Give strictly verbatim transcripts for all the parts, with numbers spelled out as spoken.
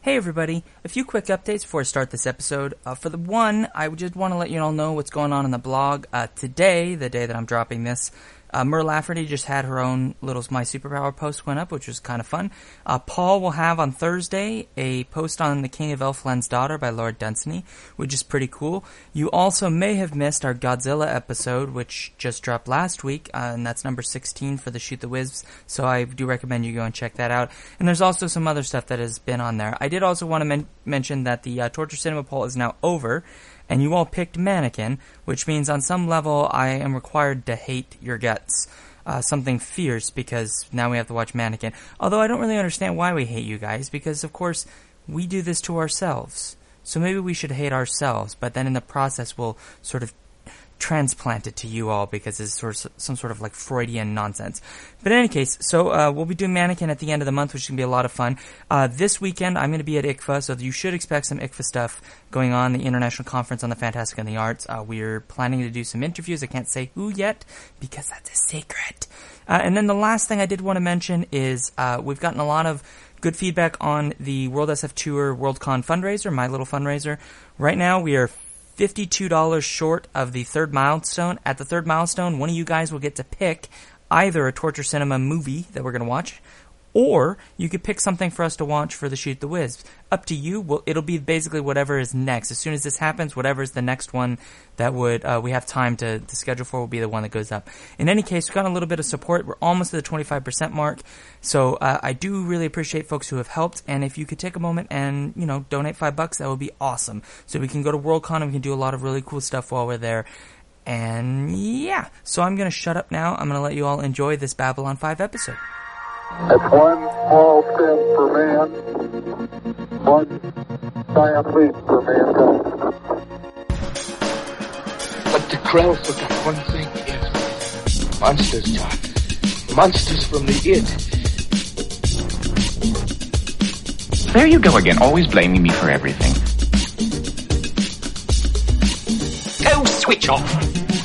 Hey everybody, a few quick updates before I start this episode. Uh, for the one, I just want to let you all know what's going on in the blog. Uh, today, the day that I'm dropping this, uh, Mer Lafferty just had her own little My Superpower post went up, which was kind of fun. Uh, Paul will have on Thursday a post on The King of Elfland's Daughter by Lord Dunsany, which is pretty cool. You also may have missed our Godzilla episode, which just dropped last week, uh, and that's number sixteen for the Shoot the Wiz, so I do recommend you go and check that out. And there's also some other stuff that has been on there. I did also want to men- mention that the uh, Torture Cinema poll is now over, and you all picked Mannequin, which means on some level I am required to hate your guts. Uh, something fierce, because now we have to watch Mannequin. Although I don't really understand why we hate you guys, because of course we do this to ourselves. So maybe we should hate ourselves, but then in the process we'll sort of transplant it to you all because it's sort of some sort of like Freudian nonsense. But in any case, so uh, we'll be doing Mannequin at the end of the month, which is going to be a lot of fun. Uh, this weekend I'm going to be at I C F A, so you should expect some I C F A stuff going on, the International Conference on the Fantastic and the Arts. Uh, we're planning to do some interviews. I can't say who yet because that's a secret. Uh, and then the last thing I did want to mention is uh, we've gotten a lot of good feedback on the World S F Tour Worldcon fundraiser, my little fundraiser. Right now we are fifty-two dollars short of the third milestone. At the third milestone, one of you guys will get to pick either a Torture Cinema movie that we're going to watch, or you could pick something for us to watch for the Shoot the Wiz. Up to you. Well, it'll be basically whatever is next. As soon as this happens, whatever is the next one that would uh, we have time to, to schedule for will be the one that goes up. In any case, we've got a little bit of support. We're almost at the twenty-five percent mark. So uh, I do really appreciate folks who have helped. And if you could take a moment and, you know, donate five bucks, that would be awesome. So we can go to Worldcon and we can do a lot of really cool stuff while we're there. And yeah, so I'm going to shut up now. I'm going to let you all enjoy this Babylon five episode. It's one small step for man, one giant leap for mankind. But the Krell forgot one thing, yes. Monsters, John. Monsters from the id. There you go again, always blaming me for everything. Go switch off!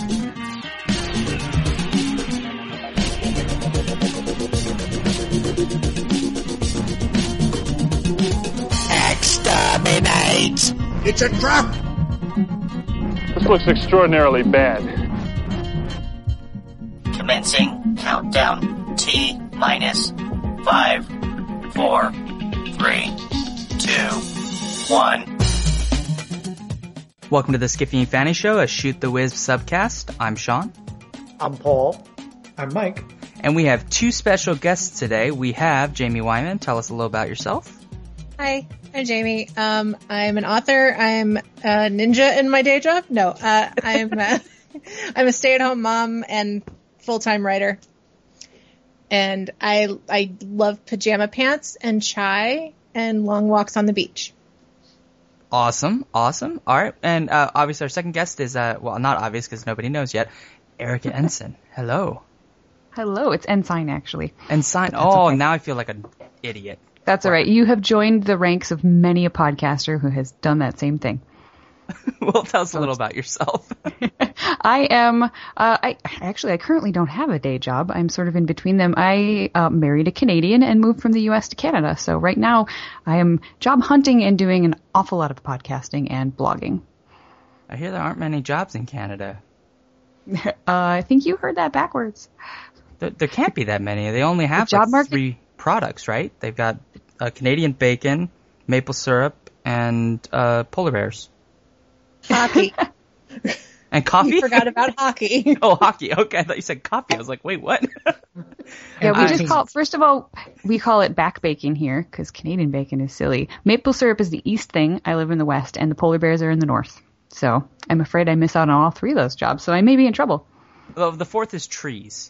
Exterminate! It's a trap! This looks extraordinarily bad. Commencing countdown. T minus five, four, three, two, one. Welcome to the Skiffy and Fanny Show, a Shoot the Wiz subcast. I'm Sean. I'm Paul. I'm Mike. And we have two special guests today. We have Jamie Wyman. Tell us a little about yourself. Hi, I'm Jamie. Um, I'm an author. I'm a ninja in my day job. No, uh, I'm a, I'm a stay-at-home mom and full-time writer. And I I love pajama pants and chai and long walks on the beach. Awesome, awesome. All right, and uh, obviously our second guest is, uh, well, not obvious because nobody knows yet, Erica Ensign. Hello. Hello, it's Ensign, actually. Ensign. Oh, okay. Now I feel like an idiot. That's all right. You have joined the ranks of many a podcaster who has done that same thing. Well, tell us a little about yourself. I am, uh, I actually, I currently don't have a day job. I'm sort of in between them. I uh, married a Canadian and moved from the U S to Canada. So right now I am job hunting and doing an awful lot of podcasting and blogging. I hear there aren't many jobs in Canada. uh, I think you heard that backwards. There, there can't be that many. They only have the job like market? three products, right? They've got uh, Canadian bacon, maple syrup, and uh, polar bears. Hockey. And coffee? You forgot about hockey. Oh, hockey. Okay, I thought you said coffee. I was like, wait, what? Yeah, we I, just call, first of all, we call it back bacon here because Canadian bacon is silly. Maple syrup is the east thing. I live in the west, and the polar bears are in the north. So I'm afraid I miss out on all three of those jobs, so I may be in trouble. Well, the fourth is trees.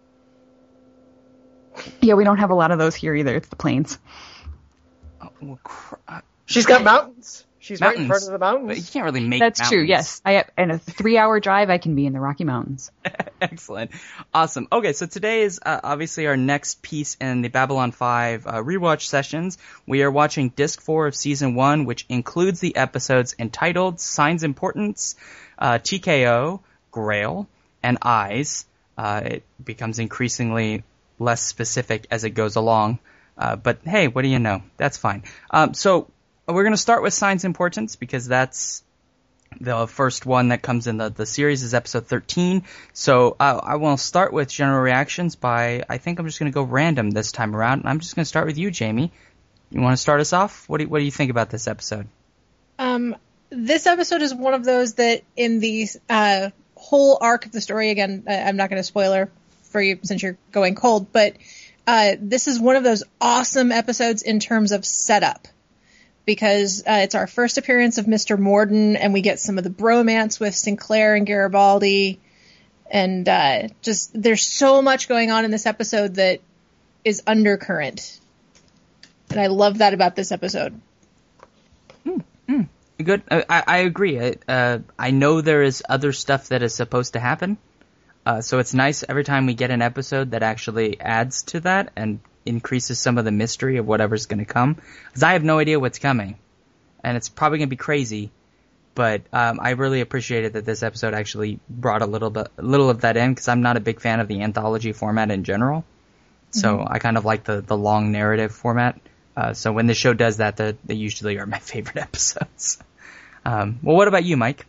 Yeah, we don't have a lot of those here either. It's the plains. Oh, well, cr- uh, She's got mountains. She's mountains. right in front of the mountains. But you can't really make That's mountains. true, yes. I in a three-hour drive, I can be in the Rocky Mountains. Excellent. Awesome. Okay, so today is uh, obviously our next piece in the Babylon five uh, rewatch sessions. We are watching Disc four of Season one, which includes the episodes entitled Signs Importance, uh, T K O, Grail, and Eyes. Uh, it becomes increasingly less specific as it goes along. Uh, but hey, what do you know? That's fine. Um, so we're going to start with Signs and Portents because that's the first one that comes in the, the series is episode thirteen. So uh, I will start with general reactions by, I think I'm just going to go random this time around. I'm just going to start with you, Jamie. You want to start us off? What do, what do you think about this episode? Um, this episode is one of those that in the uh, whole arc of the story, again, I'm not going to spoiler for you since you're going cold, but uh, this is one of those awesome episodes in terms of setup. Because uh, it's our first appearance of Mister Morden, and we get some of the bromance with Sinclair and Garibaldi. And uh, just, there's so much going on in this episode that is undercurrent. And I love that about this episode. Mm, mm. Good. I, I agree. I, uh, I know there is other stuff that is supposed to happen. Uh, so it's nice every time we get an episode that actually adds to that and increases some of the mystery of whatever's going to come. Because I have no idea what's coming. And it's probably going to be crazy. But um, I really appreciated that this episode actually brought a little bit, a little of that in, because I'm not a big fan of the anthology format in general. So mm-hmm. I kind of like the, the long narrative format. Uh, so when the show does that, the, they usually are my favorite episodes. Um, well, what about you, Mike?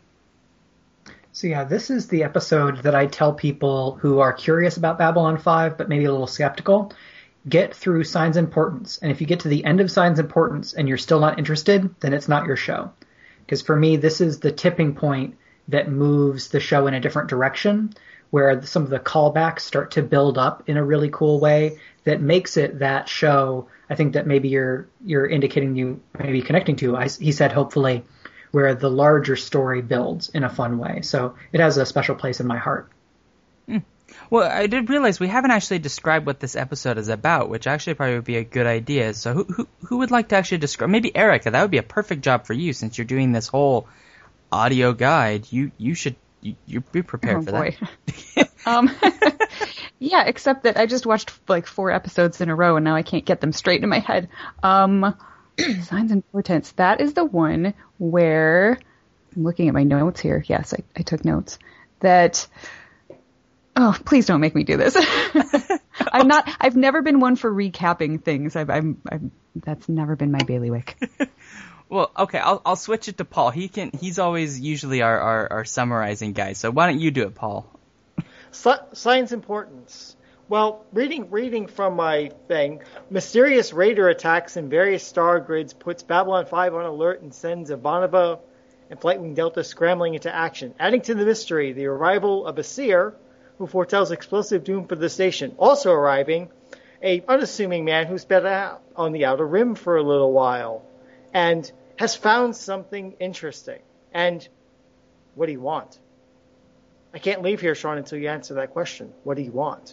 So yeah, this is the episode that I tell people who are curious about Babylon five, but maybe a little skeptical. Get through Signs and Portents. And if you get to the end of Signs and Portents and you're still not interested, then it's not your show. Because for me, this is the tipping point that moves the show in a different direction, where some of the callbacks start to build up in a really cool way that makes it that show, I think that maybe you're you're indicating you maybe connecting to. I, he said, hopefully, where the larger story builds in a fun way. So it has a special place in my heart. Mm. Well, I did realize we haven't actually described what this episode is about, which actually probably would be a good idea. So who who, who would like to actually describe? Maybe Erica, that would be a perfect job for you since you're doing this whole audio guide. You you should you, you be prepared oh, for boy. that. um, yeah, except that I just watched like four episodes in a row and now I can't get them straight in my head. Um, Signs and Portents. That is the one where I'm looking at my notes here. Yes, I, I took notes. That. Oh, please don't make me do this. I'm not, I've never been one for recapping things. I've, I'm, I'm, that's never been my bailiwick. Well, okay, I'll, I'll switch it to Paul. He can, he's always usually our, our, our summarizing guy. So why don't you do it, Paul? Signs and Portents. Well, reading, reading from my thing, mysterious raider attacks in various star grids puts Babylon five on alert and sends Ivanova and Flightwing Delta scrambling into action. Adding to the mystery, the arrival of a seer who foretells explosive doom for the station. Also arriving, a unassuming man who's been out on the Outer Rim for a little while and has found something interesting. And what do you want? I can't leave here, Sean, until you answer that question. What do you want?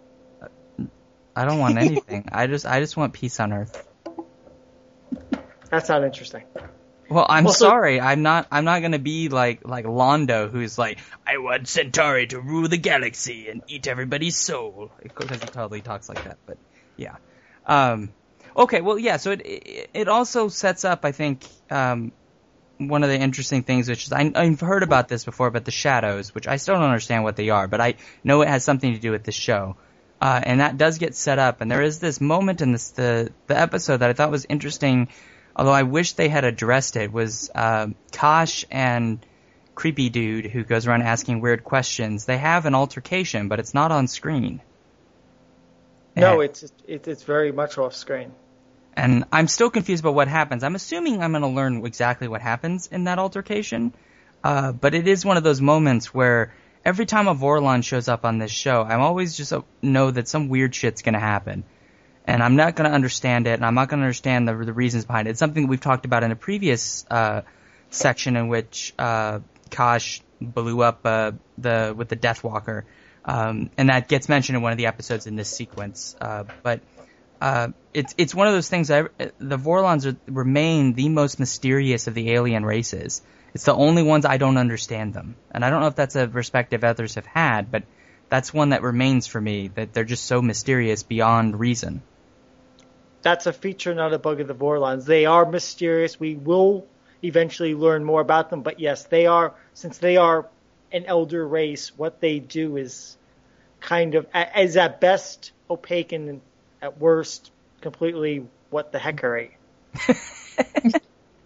I don't want anything. I just I just want peace on Earth. That's not interesting. Well, I'm also, sorry. I'm not. I'm not gonna be like like Londo, who's like, I want Centauri to rule the galaxy and eat everybody's soul, because he totally talks like that. But yeah. Um, okay. Well, yeah. So it it, it also sets up, I think, um, one of the interesting things, which is I, I've heard about this before, but the shadows, which I still don't understand what they are, but I know it has something to do with the show. Uh, and that does get set up, and there is this moment in this the the episode that I thought was interesting. Although I wish they had addressed it, was uh, Kosh and Creepy Dude, who goes around asking weird questions. They have an altercation, but it's not on screen. No, and, it's it, it's very much off screen. And I'm still confused about what happens. I'm assuming I'm going to learn exactly what happens in that altercation. Uh, but it is one of those moments where every time a Vorlon shows up on this show, I'm always just uh, know that some weird shit's going to happen. And I'm not going to understand it, and I'm not going to understand the, the reasons behind it. It's something that we've talked about in a previous uh, section in which uh, Kosh blew up uh, the with the Deathwalker, um, and that gets mentioned in one of the episodes in this sequence. Uh, but uh, it's it's one of those things. That the Vorlons are, remain the most mysterious of the alien races. It's the only ones I don't understand them, and I don't know if that's a perspective others have had, but that's one that remains for me. That they're just so mysterious beyond reason. That's a feature, not a bug of the Vorlons. They are mysterious. We will eventually learn more about them. But yes, they are, since they are an elder race, what they do is kind of, is at best opaque and at worst completely what the heckery.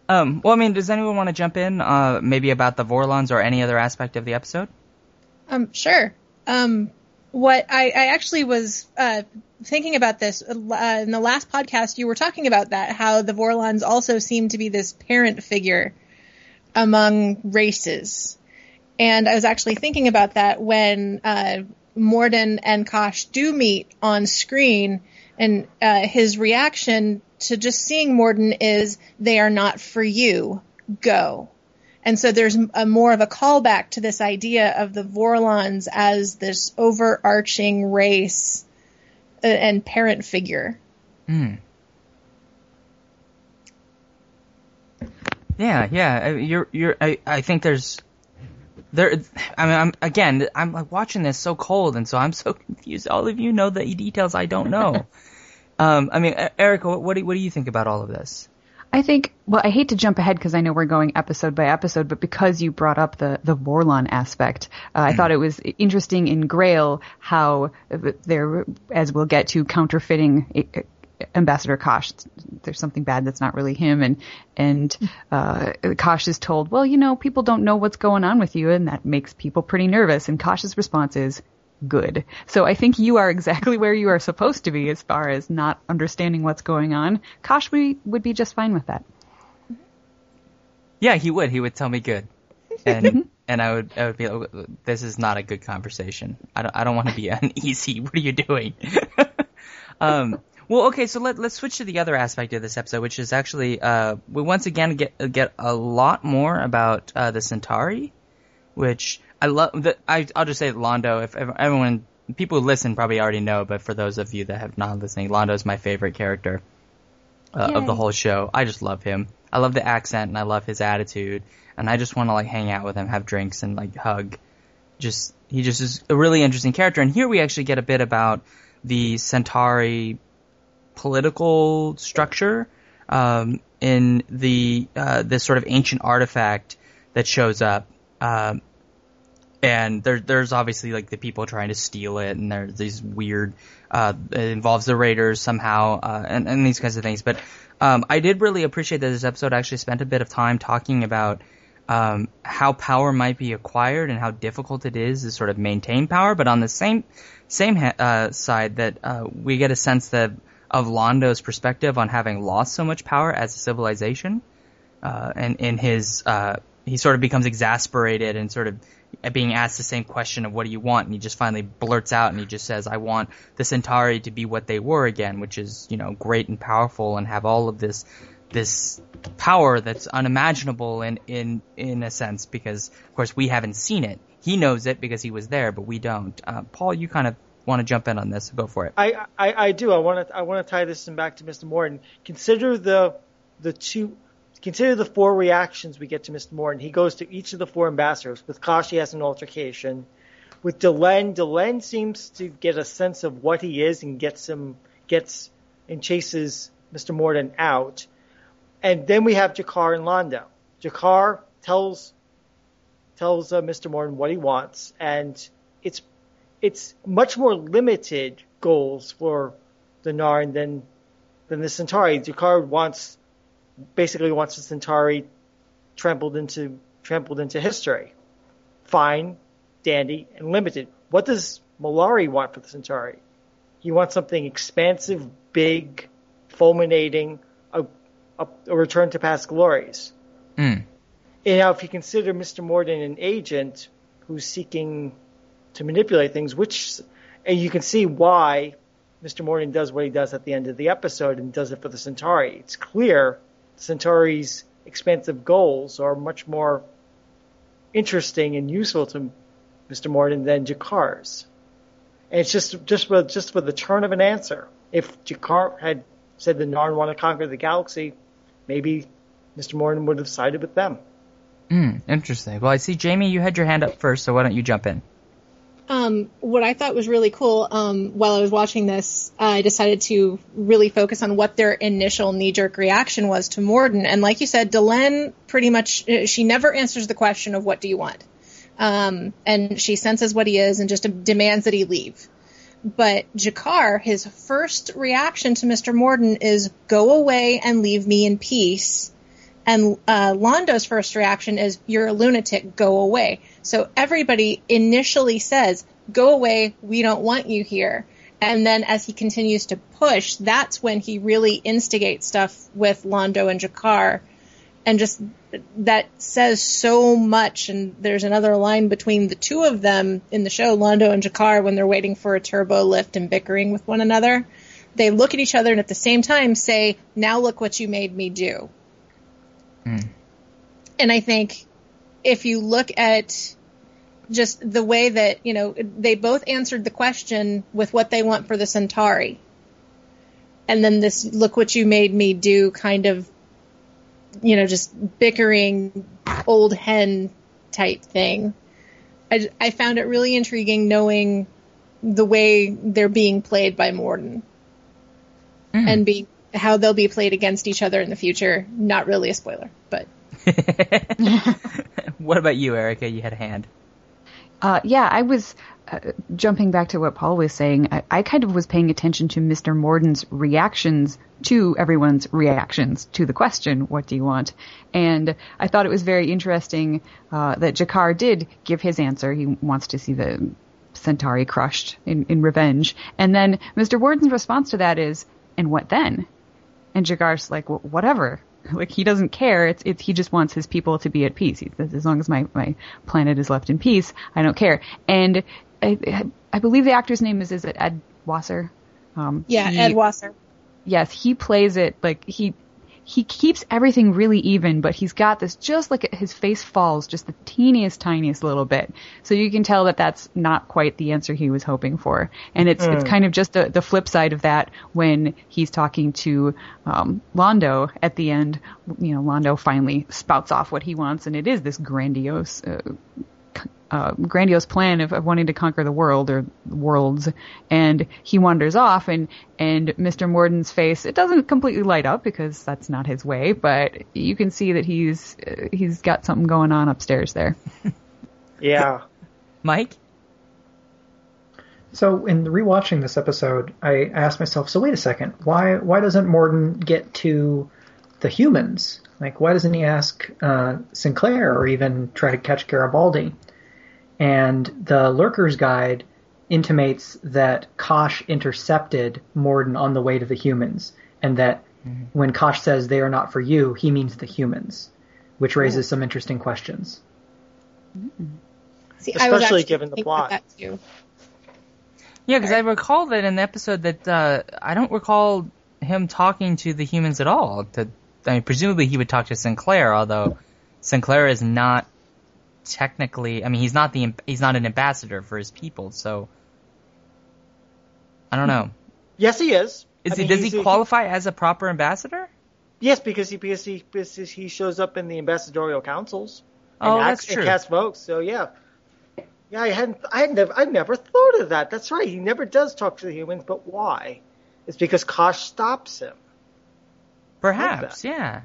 Um, well, I mean, does anyone want to jump in, uh, maybe about the Vorlons or any other aspect of the episode? Um, sure. Um, what I, I actually was uh, thinking about this uh, in the last podcast. You were talking about that, how the Vorlons also seem to be this parent figure among races, and I was actually thinking about that when uh, Morden and Kosh do meet on screen, and uh, his reaction to just seeing Morden is, "They are not for you. Go." And so there's a more of a callback to this idea of the Vorlons as this overarching race and parent figure. Hmm. Yeah, yeah. You're, you're. I, I think there's, there. I mean, I'm again. I'm like watching this so cold, and so I'm so confused. All of you know the details I don't know. um. I mean, Erica, what, what do what do you think about all of this? I think, well, I hate to jump ahead because I know we're going episode by episode, but because you brought up the, the Vorlon aspect, uh, I thought it was interesting in Grail how they're, as we'll get to, counterfeiting Ambassador Kosh. There's something bad that's not really him, and and uh, Kosh is told, well, you know, people don't know what's going on with you, and that makes people pretty nervous, and Kosh's response is, good. So I think you are exactly where you are supposed to be as far as not understanding what's going on. Kosh would, would be just fine with that. Yeah, he would. He would tell me good. And and I would I would be like, this is not a good conversation. I don't, I don't want to be uneasy. What are you doing? um, well, okay, so let, let's switch to the other aspect of this episode, which is actually, uh, we once again get get a lot more about uh, the Centauri, which I love. The, I, I'll just say Londo, if everyone, people who listen probably already know, but for those of you that have not listening, Londo is my favorite character uh, of the whole show. I just love him. I love the accent, and I love his attitude, and I just want to like hang out with him, have drinks, and like hug. Just he just is a really interesting character. And here we actually get a bit about the Centauri political structure um, in the uh, this sort of ancient artifact that shows up. Um, and there, there's obviously like the people trying to steal it, and there's these weird. Uh, it involves the Raiders somehow, uh, and, and these kinds of things. But um, I did really appreciate that this episode actually spent a bit of time talking about um, how power might be acquired and how difficult it is to sort of maintain power. But on the same same ha- uh, side, that uh, we get a sense that of Londo's perspective on having lost so much power as a civilization, uh, and in his uh, he sort of becomes exasperated and sort of being asked the same question of what do you want, and he just finally blurts out and he just says, I want the Centauri to be what they were again, which is, you know, great and powerful and have all of this this power that's unimaginable in, in, in a sense, because of course we haven't seen it. He knows it because he was there, but we don't. Uh, Paul, you kind of want to jump in on this. Go for it. I, I, I do. I want to I want to tie this in back to Mister Morden. Consider the the two Consider the four reactions we get to Mister Morden. He goes to each of the four ambassadors. With Kosh, he has an altercation. With Delenn, Delenn seems to get a sense of what he is and gets him, gets and chases Mister Morden out. And then we have G'Kar and Londo. G'Kar tells tells uh, Mister Morden what he wants, and it's it's much more limited goals for the Narn than than the Centauri. G'Kar wants. Basically wants the Centauri trampled into trampled into history. Fine, dandy, and limited. What does Mollari want for the Centauri? He wants something expansive, big, fulminating, a, a, a return to past glories. Mm. And now if you consider Mister Morden an agent who's seeking to manipulate things, which, and you can see why Mister Morden does what he does at the end of the episode and does it for the Centauri. It's clear Centauri's expansive goals are much more interesting and useful to Mister Morden than G'Kar's. And it's just just with just with the turn of an answer. If G'Kar had said the Narn want to conquer the galaxy, maybe Mister Morden would have sided with them. Mm, interesting. Well, I see, Jamie, you had your hand up first, so why don't you jump in? Um, what I thought was really cool, um, while I was watching this, uh, I decided to really focus on what their initial knee-jerk reaction was to Morden. And like you said, Delenn pretty much, she never answers the question of what do you want. Um, and she senses what he is and just demands that he leave. But G'Kar, his first reaction to Mister Morden is go away and leave me in peace. And uh, Londo's first reaction is, "You're a lunatic, go away." So everybody initially says, "Go away, we don't want you here." And then as he continues to push, that's when he really instigates stuff with Londo and G'Kar. And just that says so much. And there's another line between the two of them in the show, Londo and G'Kar, when they're waiting for a turbo lift and bickering with one another. They look at each other and at the same time say, "Now look what you made me do." Mm. And I think if you look at just the way that, you know, they both answered the question with what they want for the Centauri. And then this "look what you made me do" kind of, you know, just bickering old hen type thing. I, I found it really intriguing knowing the way they're being played by Morden. Mm. And be, how they'll be played against each other in the future. Not really a spoiler, but. What about you, Erica? You had a hand. Uh, yeah, I was uh, jumping back to what Paul was saying. I, I kind of was paying attention to Mister Morden's reactions to everyone's reactions to the question, "What do you want?" And I thought it was very interesting uh, that G'Kar did give his answer. He wants to see the Centauri crushed in, in revenge. And then Mister Morden's response to that is, "And what then?" And G'Kar's like, "Well, whatever." Like, he doesn't care. It's, it's, he just wants his people to be at peace. He says, as long as my, my planet is left in peace, I don't care. And I, I believe the actor's name is, is it Ed Wasser? Um, yeah, he, Ed Wasser. Yes, he plays it like he, he keeps everything really even, but he's got this, just like his face falls just the teeniest, tiniest little bit. So you can tell that that's not quite the answer he was hoping for. And it's, mm. it's kind of just the, the flip side of that when he's talking to, um, Londo at the end. You know, Londo finally spouts off what he wants, and it is this grandiose, uh, Uh, grandiose plan of, of wanting to conquer the world or worlds, and he wanders off, and and Mister Morden's face, it doesn't completely light up because that's not his way, but you can see that he's uh, he's got something going on upstairs there. Yeah. Mike? So in rewatching this episode, I asked myself, so wait a second, why why doesn't Morden get to the humans? Like, why doesn't he ask uh, Sinclair or even try to catch Garibaldi? And the Lurker's Guide intimates that Kosh intercepted Morden on the way to the humans, and that mm-hmm. when Kosh says they are not for you, he means the humans, which raises oh. some interesting questions. Mm-hmm. See, especially given the plot. That too. Yeah, because I recall that in the episode that uh, I don't recall him talking to the humans at all. To, I mean, presumably he would talk to Sinclair, although Sinclair is not technically, I mean, he's not the he's not an ambassador for his people, so I don't know. Yes, he is. Is I he? mean, Does he qualify he, as a proper ambassador? Yes, because he because he because he shows up in the ambassadorial councils. Oh, and that's acts, true. And casts votes. So yeah, yeah. I hadn't. I had never. I never thought of that. That's right. He never does talk to the humans. But why? It's because Kosh stops him. Perhaps. Yeah.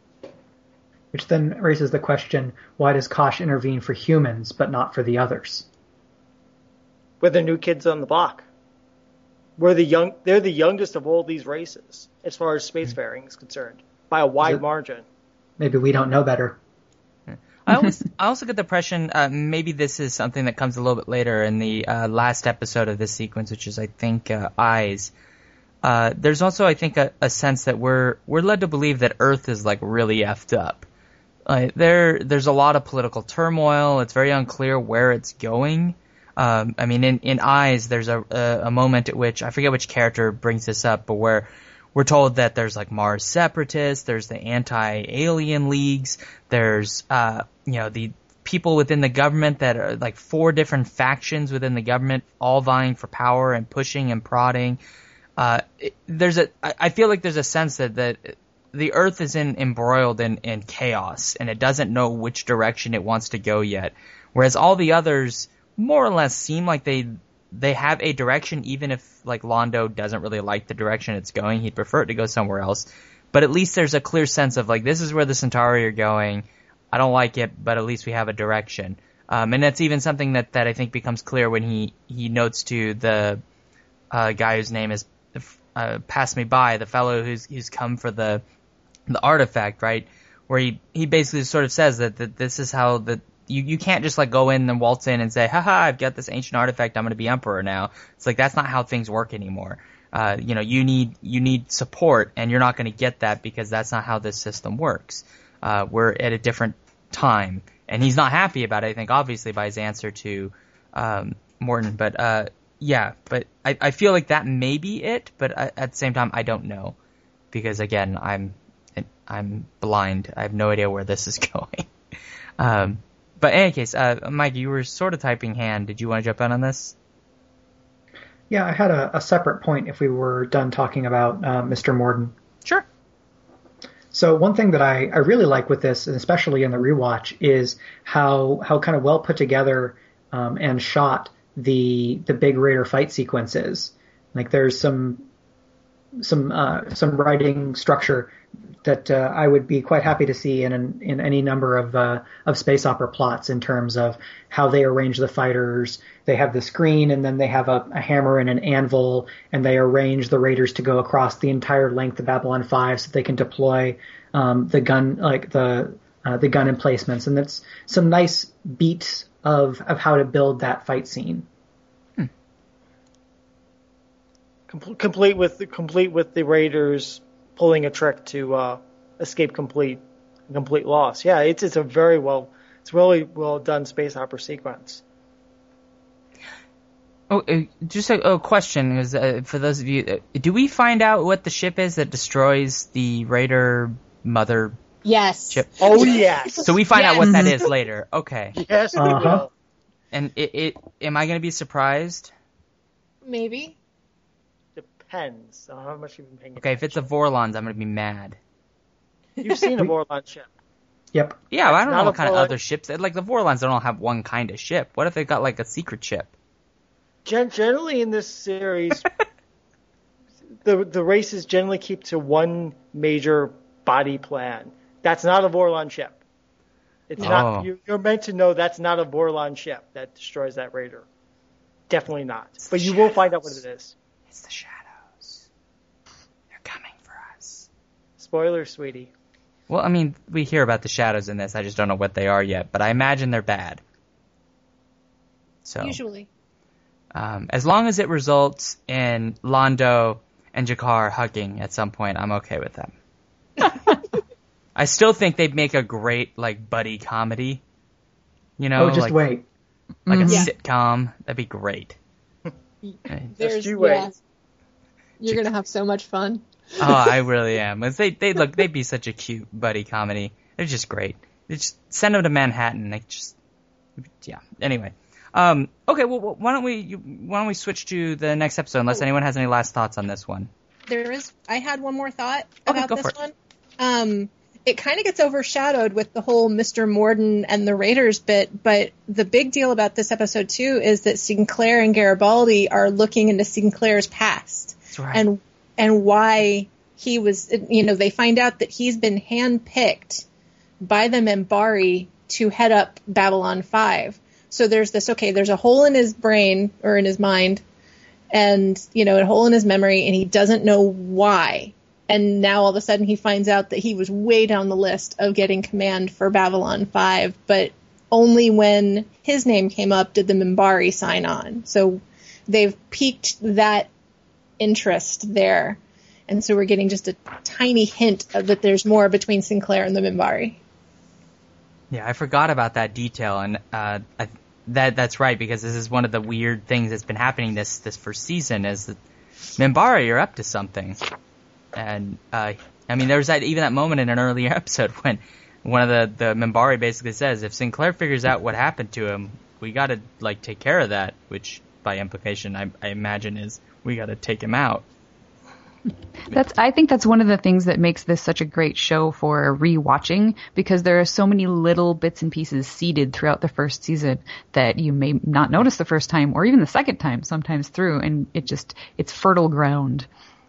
Which then raises the question, why does Kosh intervene for humans but not for the others? We're the new kids on the block. We're the young. They're the youngest of all these races, as far as spacefaring is concerned, by a wide it, margin. Maybe we don't know better. I always, I also get the impression, uh, maybe this is something that comes a little bit later in the uh, last episode of this sequence, which is, I think, uh, Eyes. Uh, there's also, I think, a, a sense that we're we're led to believe that Earth is like really effed up. Uh, there, there's a lot of political turmoil. It's very unclear where it's going. Um, I mean, in, in Eyes, there's a, a, a moment at which, I forget which character brings this up, but where we're told that there's like Mars separatists, there's the anti-alien leagues, there's, uh, you know, the people within the government that are like four different factions within the government, all vying for power and pushing and prodding. Uh, it, there's a, I feel like there's a sense that, that the Earth is in, embroiled in, in chaos, and it doesn't know which direction it wants to go yet. Whereas all the others more or less seem like they they have a direction, even if like Londo doesn't really like the direction it's going. He'd prefer it to go somewhere else. But at least there's a clear sense of like, this is where the Centauri are going. I don't like it, but at least we have a direction. Um, and that's even something that, that I think becomes clear when he, he notes to the uh, guy whose name is uh, Pass Me By, the fellow who's who's come for the the artifact, right? where he, he basically sort of says that, that this is how the you, you can't just like go in and waltz in and say, haha, I've got this ancient artifact, I'm going to be emperor now. It's like that's not how things work anymore. Uh, you know, you need you need support, and you're not going to get that because that's not how this system works. Uh, we're at a different time, and he's not happy about it. I think obviously by his answer to um, Morton, but uh, yeah, but I, I feel like that may be it. But I, at the same time, I don't know because again, I'm I'm blind. I have no idea where this is going. um, but in any case, uh, Mike, you were sort of typing hand. Did you want to jump in on this? Yeah, I had a, a separate point if we were done talking about uh, Mister Morden. Sure. So one thing that I, I really like with this, and especially in the rewatch, is how how kind of well put together um, and shot the the big Raider fight sequences. Like there's some some uh, some writing structure that uh, I would be quite happy to see in an, in any number of uh, of space opera plots in terms of how they arrange the fighters. They have the screen, and then they have a, a hammer and an anvil, and they arrange the Raiders to go across the entire length of Babylon five so they can deploy um, the gun, like the uh, the gun emplacements, and that's some nice beats of of how to build that fight scene. Hmm. Com- complete with the, complete with the Raiders pulling a trick to uh, escape complete complete loss. Yeah, it's it's a very well it's really well done space opera sequence. Oh, uh, just a, a question, because uh, for those of you, uh, do we find out what the ship is that destroys the Raider mother Yes. ship? Oh, yes. So we find yes. out what that is later. Okay. Yes, we Uh-huh. will. And it, it, am I going to be surprised? Maybe. Depends on how much you've been paying Okay, if it's a Vorlons, I'm going to be mad. You've seen a Vorlon ship. Yep. Yeah, well, I don't Not know a what kind of Vorlon. other ships. Like, the Vorlons don't all have one kind of ship. What if they've got, like, a secret ship? Gen- generally in this series, the the races generally keep to one major body plan. That's not a Vorlon ship. It's Oh. not. You, you're meant to know that's not a Vorlon ship that destroys that Raider. Definitely not. It's But the you will find out what shadows. it is. It's the shadows. They're coming for us. Spoiler, sweetie. Well, I mean, we hear about the shadows in this. I just don't know what they are yet, but I imagine they're bad. So, Usually. um, as long as it results in Londo and Jakar hugging at some point, I'm okay with them. I still think they'd make a great, like, buddy comedy. You know, Oh, just like, wait. like a Yeah. sitcom. That'd be great. There's, you wait. yeah. You're gonna have so much fun. Oh, I really am. It's- They they look they'd be such a cute buddy comedy. They're just great. They just send them to Manhattan. They just yeah. Anyway, um, okay. Well, why don't we you, why don't we switch to the next episode? Unless anyone has any last thoughts on this one. There is. I had one more thought Okay, about go this for it. one. Um, it kind of gets overshadowed with the whole Mister Morden and the Raiders bit, but the big deal about this episode too is that Sinclair and Garibaldi are looking into Sinclair's past. That's right. and and why he was, you know, they find out that he's been handpicked by the Minbari to head up Babylon five. So there's this, okay, there's a hole in his brain or in his mind and, you know, a hole in his memory, and he doesn't know why. And now all of a sudden he finds out that he was way down the list of getting command for Babylon five, but only when his name came up did the Minbari sign on. So they've piqued that interest there. And so we're getting just a tiny hint of that there's more between Sinclair and the Minbari. Yeah, I forgot about that detail, and uh, I, that that's right because this is one of the weird things that's been happening this this first season is that Minbari are up to something, and uh, I mean there was that even that moment in an earlier episode when one of the the Minbari basically says if Sinclair figures out what happened to him, we got to like take care of that, which by implication I, I imagine is we got to take him out. That's. I think that's one of the things that makes this such a great show for rewatching because there are so many little bits and pieces seeded throughout the first season that you may not notice the first time or even the second time sometimes through, and it just it's fertile ground.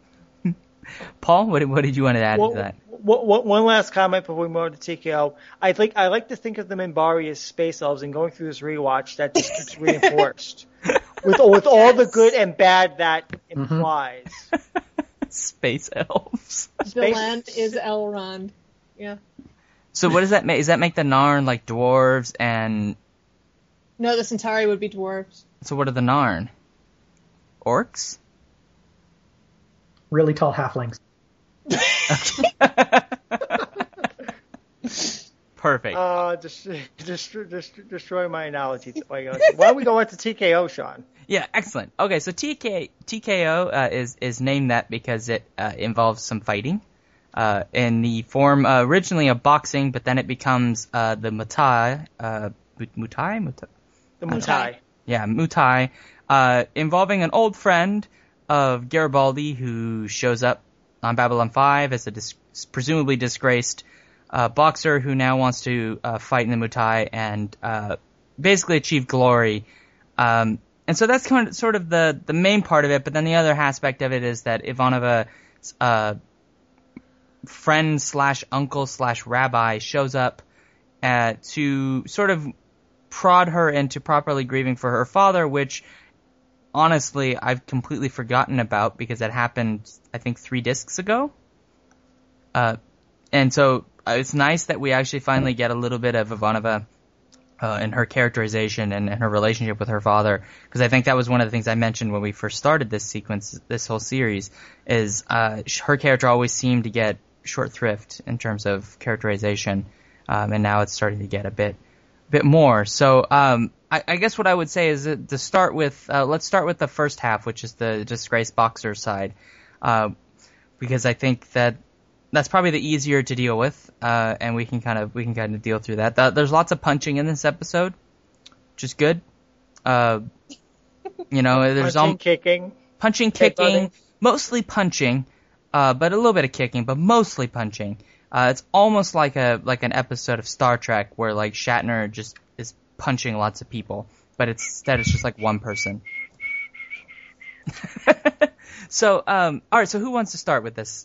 Paul, what, what did you want to add Well, to that? w- w- one last comment before we move on to T K O. I think I like to think of the Minbari as space elves, and going through this rewatch, that just gets reinforced with with all the good and bad that implies. Space elves. The land is Elrond. Yeah. So what does that make? Does that make the Narn like dwarves and... No, the Centauri would be dwarves. So what are the Narn? Orcs? Really tall halflings. Perfect. Uh, just, just, just destroy my analogy. Why don't we go on to T K O, Sean? Yeah, excellent. Okay, so T K, T K O uh, is is named that because it uh, involves some fighting, uh, in the form uh, originally of boxing, but then it becomes uh, the Muay, uh, Muay, Muay, the Muay. Yeah, Muay, uh, involving an old friend of Garibaldi who shows up on Babylon five as a dis- presumably disgraced uh, boxer who now wants to uh, fight in the Muay and uh, basically achieve glory. Um, and so that's kind of sort of the, the main part of it, but then the other aspect of it is that Ivanova's uh, friend slash uncle slash rabbi shows up uh, to sort of prod her into properly grieving for her father, which honestly I've completely forgotten about because it happened, I think, three discs ago. Uh, and so uh, it's nice that we actually finally get a little bit of Ivanova uh, and her characterization and, and her relationship with her father, because I think that was one of the things I mentioned when we first started this sequence, this whole series, is uh, her character always seemed to get short thrift in terms of characterization, um, and now it's starting to get a bit bit more. So um, I, I guess what I would say is that to start with, uh, let's start with the first half, which is the disgraced boxer side, uh, because I think that that's probably the easier to deal with, uh, and we can kind of we can kind of deal through that. The, there's lots of punching in this episode, which is good. Uh, you know, there's punching, al- kicking, punching, kicking, mostly punching, uh, but a little bit of kicking, but mostly punching. Uh, it's almost like a like an episode of Star Trek where like Shatner just is punching lots of people, but it's, instead it's just like one person. So, um, all right. So who wants to start with this?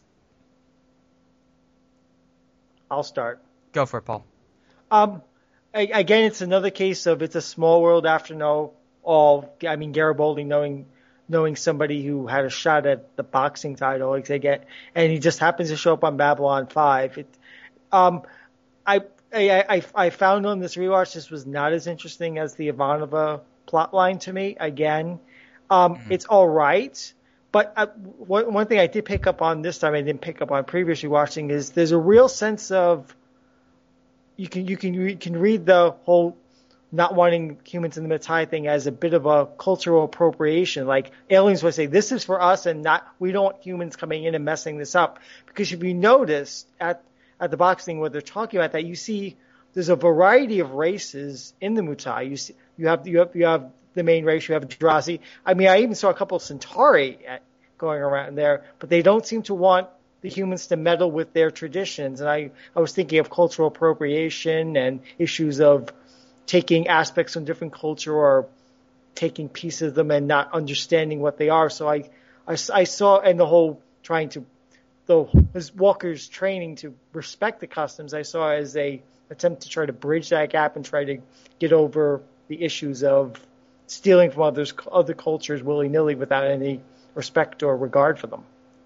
I'll start. Go for it, Paul. Um, I, again, it's another case of it's a small world after no all. I mean, Garibaldi knowing knowing somebody who had a shot at the boxing title, like they get, and he just happens to show up on Babylon five. It, um, I, I I I found on this rewatch this was not as interesting as the Ivanova plotline to me. Again, um, mm-hmm. It's all right. But I, one, one thing I did pick up on this time, I didn't pick up on previous rewatching, is there's a real sense of you can you can you can read the whole not wanting humans in the Muay thing as a bit of a cultural appropriation. Like aliens would say, this is for us, and not we don't want humans coming in and messing this up. Because if you notice at at the boxing where they're talking about that, you see there's a variety of races in the Muay. You see you have you have you have the main race, you have Drazi. I mean, I even saw a couple of Centauri at, going around there, but they don't seem to want the humans to meddle with their traditions. And I, I was thinking of cultural appropriation and issues of taking aspects from different culture or taking pieces of them and not understanding what they are. So I, I, I saw, and the whole trying to, the as Walker's training to respect the customs, I saw as a attempt to try to bridge that gap and try to get over the issues of stealing from others, other cultures willy-nilly without any respect or regard for them.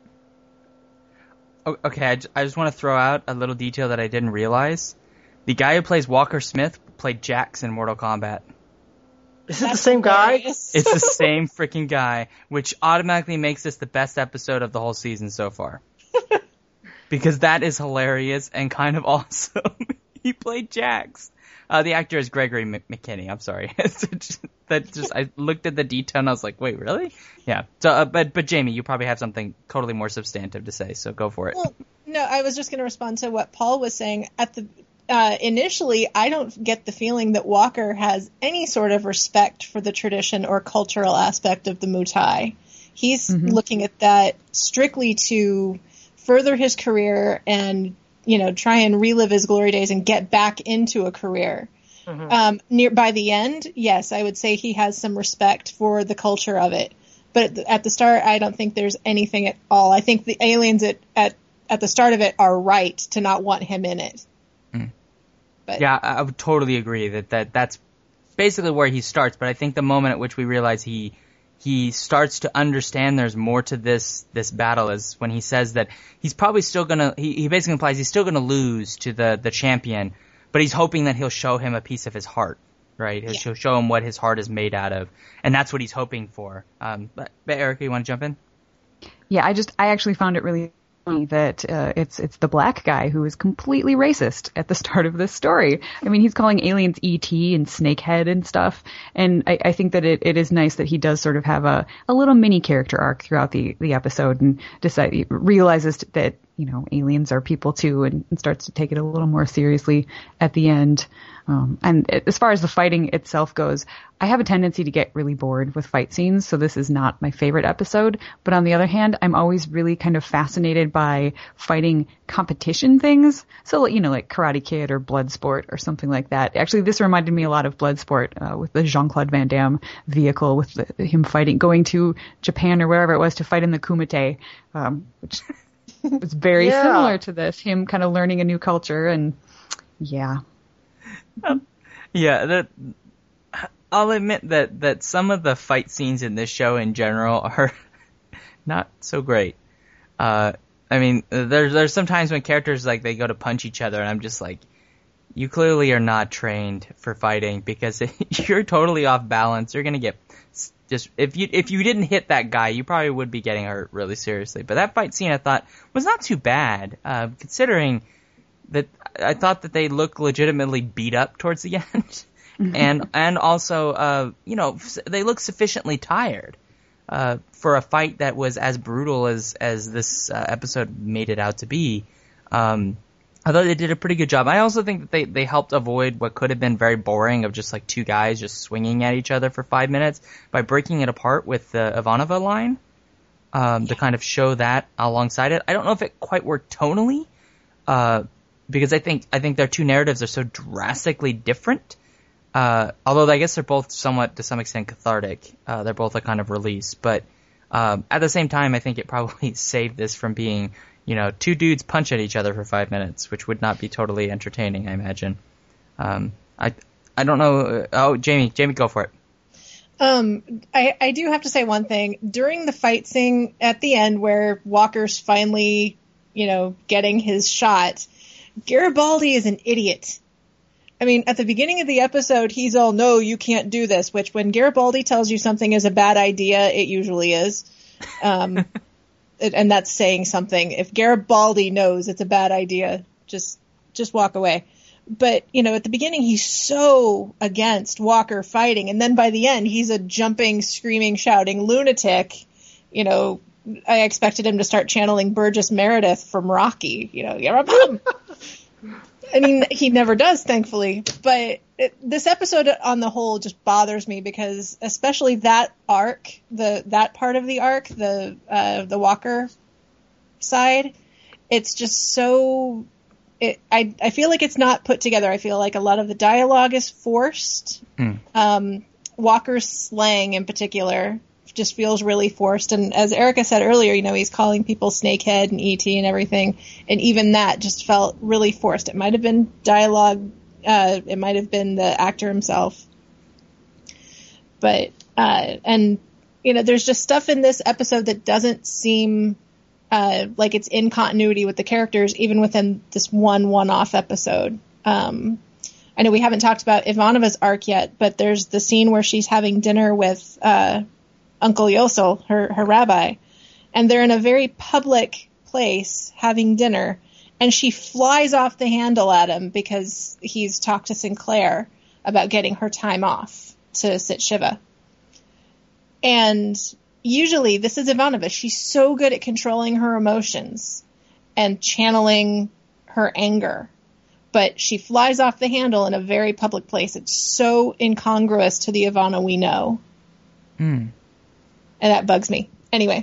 Okay, I, I just want to throw out a little detail that I didn't realize. The guy who plays Walker Smith played Jax in Mortal Kombat. Is it the same guy? It's the same freaking guy, which automatically makes this the best episode of the whole season so far. Because that is hilarious and kind of awesome. He played Jax. Uh, the actor is Gregory M- McKinney. I'm sorry. that just I looked at the detail and I was like, wait, really? Yeah. So, uh, but but Jamie, you probably have something totally more substantive to say, so go for it. Well, no, I was just going to respond to what Paul was saying. At the uh, initially, I don't get the feeling that Walker has any sort of respect for the tradition or cultural aspect of the Muay. He's mm-hmm. looking at that strictly to further his career and, you know, try and relive his glory days and get back into a career. Mm-hmm. Um, near by the end, yes, I would say he has some respect for the culture of it. But at the, at the start, I don't think there's anything at all. I think the aliens at, at, at the start of it are right to not want him in it. Mm. But yeah, I would totally agree that, that that's basically where he starts. But I think the moment at which we realize he he starts to understand there's more to this this battle, is when he says that he's probably still gonna, he, he basically implies he's still gonna lose to the, the champion, but he's hoping that he'll show him a piece of his heart, right? He'll yeah. show him what his heart is made out of, and that's what he's hoping for. Um, but, but Erica, you want to jump in? Yeah, I just, I actually found it really funny that uh, it's it's the black guy who is completely racist at the start of this story. I mean, he's calling aliens E T and Snakehead and stuff, and I, I think that it, it is nice that he does sort of have a, a little mini character arc throughout the, the episode, and decide, realizes that, you know, aliens are people too, and, and starts to take it a little more seriously at the end. Um, and as far as the fighting itself goes, I have a tendency to get really bored with fight scenes, so this is not my favorite episode. But on the other hand, I'm always really kind of fascinated by fighting competition things. So, you know, like Karate Kid or Bloodsport or something like that. Actually, this reminded me a lot of Bloodsport uh, with the Jean-Claude Van Damme vehicle, with the, him fighting, going to Japan or wherever it was to fight in the Kumite, um, which was very yeah. similar to this, him kind of learning a new culture. And yeah. Um, yeah, that I'll admit that, that some of the fight scenes in this show in general are not so great. Uh, I mean, there's there's sometimes when characters like they go to punch each other, and I'm just like, you clearly are not trained for fighting, because you're totally off balance. You're gonna get just if you if you didn't hit that guy, you probably would be getting hurt really seriously. But that fight scene I thought was not too bad, uh, considering that I thought that they looked legitimately beat up towards the end, and and also uh, you know, they look sufficiently tired uh, for a fight that was as brutal as as this uh, episode made it out to be. Um, I thought they did a pretty good job. I also think that they, they helped avoid what could have been very boring of just like two guys just swinging at each other for five minutes by breaking it apart with the Ivanova line um, to kind of show that alongside it. I don't know if it quite worked tonally. Uh, Because I think I think their two narratives are so drastically different. Uh, although I guess they're both somewhat, to some extent, cathartic. Uh, they're both a kind of release. But um, at the same time, I think it probably saved this from being, you know, two dudes punch at each other for five minutes, which would not be totally entertaining, I imagine. Um, I I don't know. Oh, Jamie, Jamie, go for it. Um, I, I do have to say one thing. During the fight scene at the end where Walker's finally, you know, getting his shot, Garibaldi is an idiot. I mean, at the beginning of the episode, he's all, no, you can't do this, which when Garibaldi tells you something is a bad idea, it usually is. Um, and that's saying something. If Garibaldi knows it's a bad idea, just, just walk away. But, you know, at the beginning, he's so against Walker fighting. And then by the end, he's a jumping, screaming, shouting lunatic. You know, I expected him to start channeling Burgess Meredith from Rocky. You know, you're a bum. I mean, he never does, thankfully. But it, this episode on the whole just bothers me because, especially that arc, the that part of the arc, the uh, the Walker side, it's just so. It, I I feel like it's not put together. I feel like a lot of the dialogue is forced. Mm. Um, Walker's slang, in particular, just feels really forced. And as Erica said earlier, you know, he's calling people Snakehead and E T and everything. And even that just felt really forced. It might have been dialogue. Uh, it might have been the actor himself. But, uh, and, you know, there's just stuff in this episode that doesn't seem uh, like it's in continuity with the characters, even within this one one-off episode. Um, I know we haven't talked about Ivanova's arc yet, but there's the scene where she's having dinner with, uh, Uncle Yosel, her, her rabbi, and they're in a very public place having dinner, and she flies off the handle at him because he's talked to Sinclair about getting her time off to sit Shiva. And usually, this is Ivanova. She's so good at controlling her emotions and channeling her anger, but she flies off the handle in a very public place. It's so incongruous to the Ivana we know. Hmm. And that bugs me. Anyway.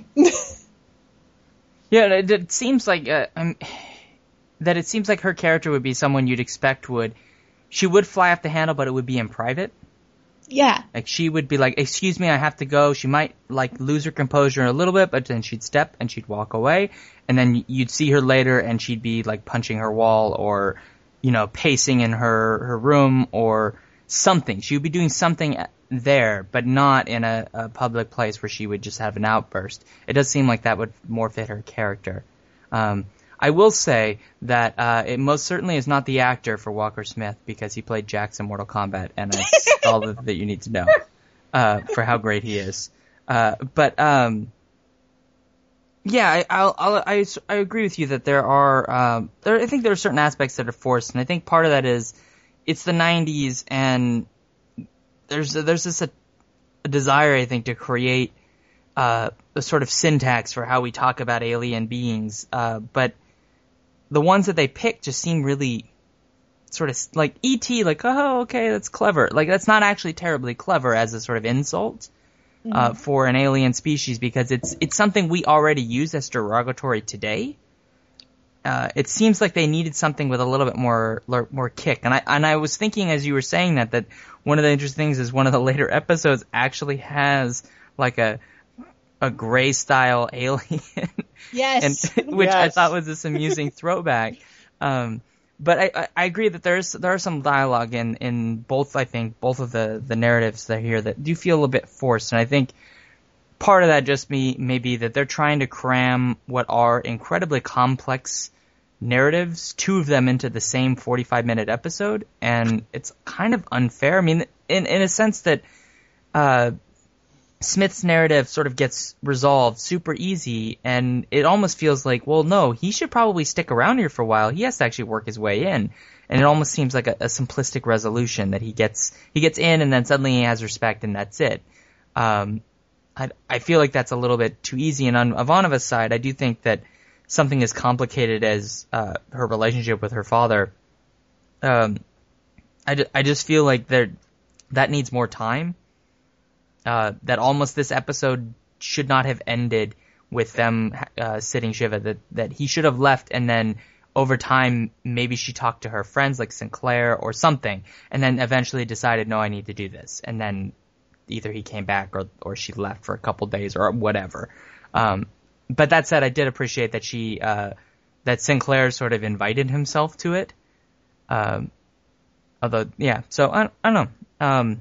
Yeah, it, it seems like uh, um, that it seems like her character would be someone you'd expect would, she would fly off the handle, but it would be in private. Yeah. Like she would be like, excuse me, I have to go. She might like lose her composure a little bit, but then she'd step and she'd walk away. And then you'd see her later and she'd be like punching her wall or, you know, pacing in her, her room or something. She would be doing something there, but not in a, a public place where she would just have an outburst. It does seem like that would more fit her character. Um, I will say that uh, it most certainly is not the actor for Walker Smith, because he played Jax in Mortal Kombat, and that's all that, that you need to know uh, for how great he is. Uh, but um, yeah, I, I'll, I'll, I I agree with you that there are um, there. I think there are certain aspects that are forced, and I think part of that is it's the nineties, and there's there's this a, a desire, I think, to create uh, a sort of syntax for how we talk about alien beings, uh, but the ones that they pick just seem really sort of like E T, like, oh, okay, that's clever. Like, that's not actually terribly clever as a sort of insult mm-hmm. uh, for an alien species, because it's it's something we already use as derogatory today. Uh, it seems like they needed something with a little bit more more kick. And I and I was thinking as you were saying that, that one of the interesting things is one of the later episodes actually has like a a gray style alien. Yes. and, which yes. I thought was this amusing throwback. Um, but I, I, I agree that there's there are some dialogue in, in both, I think, both of the, the narratives that are here that do feel a little bit forced. And I think part of that just me, may be that they're trying to cram what are incredibly complex narratives, two of them into the same forty-five minute episode. And it's kind of unfair. I mean, in, in a sense that, uh, Smith's narrative sort of gets resolved super easy, and it almost feels like, well, no, he should probably stick around here for a while. He has to actually work his way in, and it almost seems like a, a simplistic resolution that he gets he gets in, and then suddenly he has respect, and that's it. Um, I I feel like that's a little bit too easy. And on Ivanova's side, I do think that something as complicated as uh, her relationship with her father, um, I, I just feel like there that needs more time. Uh, that almost this episode should not have ended with them uh, sitting Shiva, that, that he should have left, and then over time maybe she talked to her friends like Sinclair or something, and then eventually decided, no, I need to do this. And then either he came back or, or she left for a couple days or whatever. Um, but that said, I did appreciate that she, uh, that Sinclair sort of invited himself to it. Um, although, yeah, so I, I don't know. Um,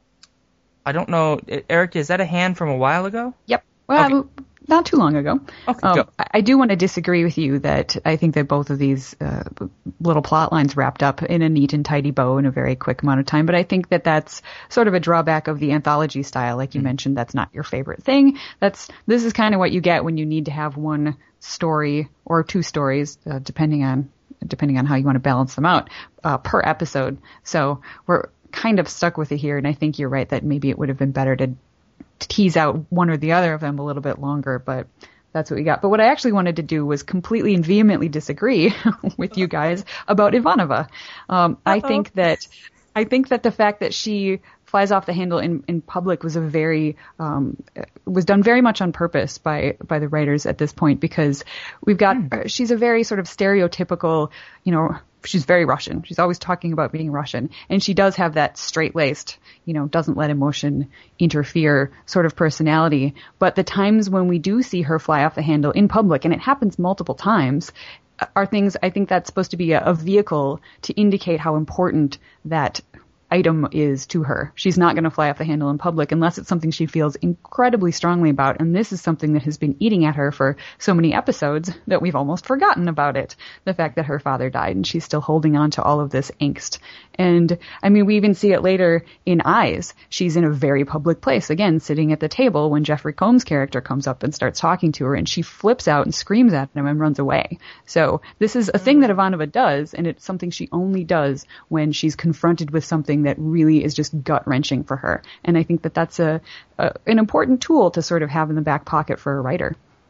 I don't know, Eric, is that a hand from a while ago? Yep. Well, okay. Not too long ago. Okay, um, go. I do want to disagree with you that I think that both of these uh, little plot lines wrapped up in a neat and tidy bow in a very quick amount of time. But I think that that's sort of a drawback of the anthology style. Like you mm-hmm. mentioned, that's not your favorite thing. That's This is kind of what you get when you need to have one story or two stories, uh, depending on depending on how you want to balance them out, uh, per episode. So we're kind of stuck with it here, and I think you're right that maybe it would have been better to, to tease out one or the other of them a little bit longer, but that's what we got. But what I actually wanted to do was completely and vehemently disagree with you guys about Ivanova. Um, I think that I think that the fact that she flies off the handle in, in public was a very um, was done very much on purpose by by the writers at this point, because we've got mm. she's a very sort of stereotypical, you know, she's very Russian. She's always talking about being Russian, and she does have that straight-laced, you know, doesn't let emotion interfere sort of personality. But the times when we do see her fly off the handle in public, and it happens multiple times, are things I think that's supposed to be a, a vehicle to indicate how important that item is to her. She's not going to fly off the handle in public unless it's something she feels incredibly strongly about. And this is something that has been eating at her for so many episodes that we've almost forgotten about it. The fact that her father died and she's still holding on to all of this angst. And I mean, we even see it later in Eyes. She's in a very public place, again, sitting at the table when Jeffrey Combs' character comes up and starts talking to her, and she flips out and screams at him and runs away. So this is a thing that Ivanova does, and it's something she only does when she's confronted with something that really is just gut-wrenching for her. And I think that that's a, a an important tool to sort of have in the back pocket for a writer.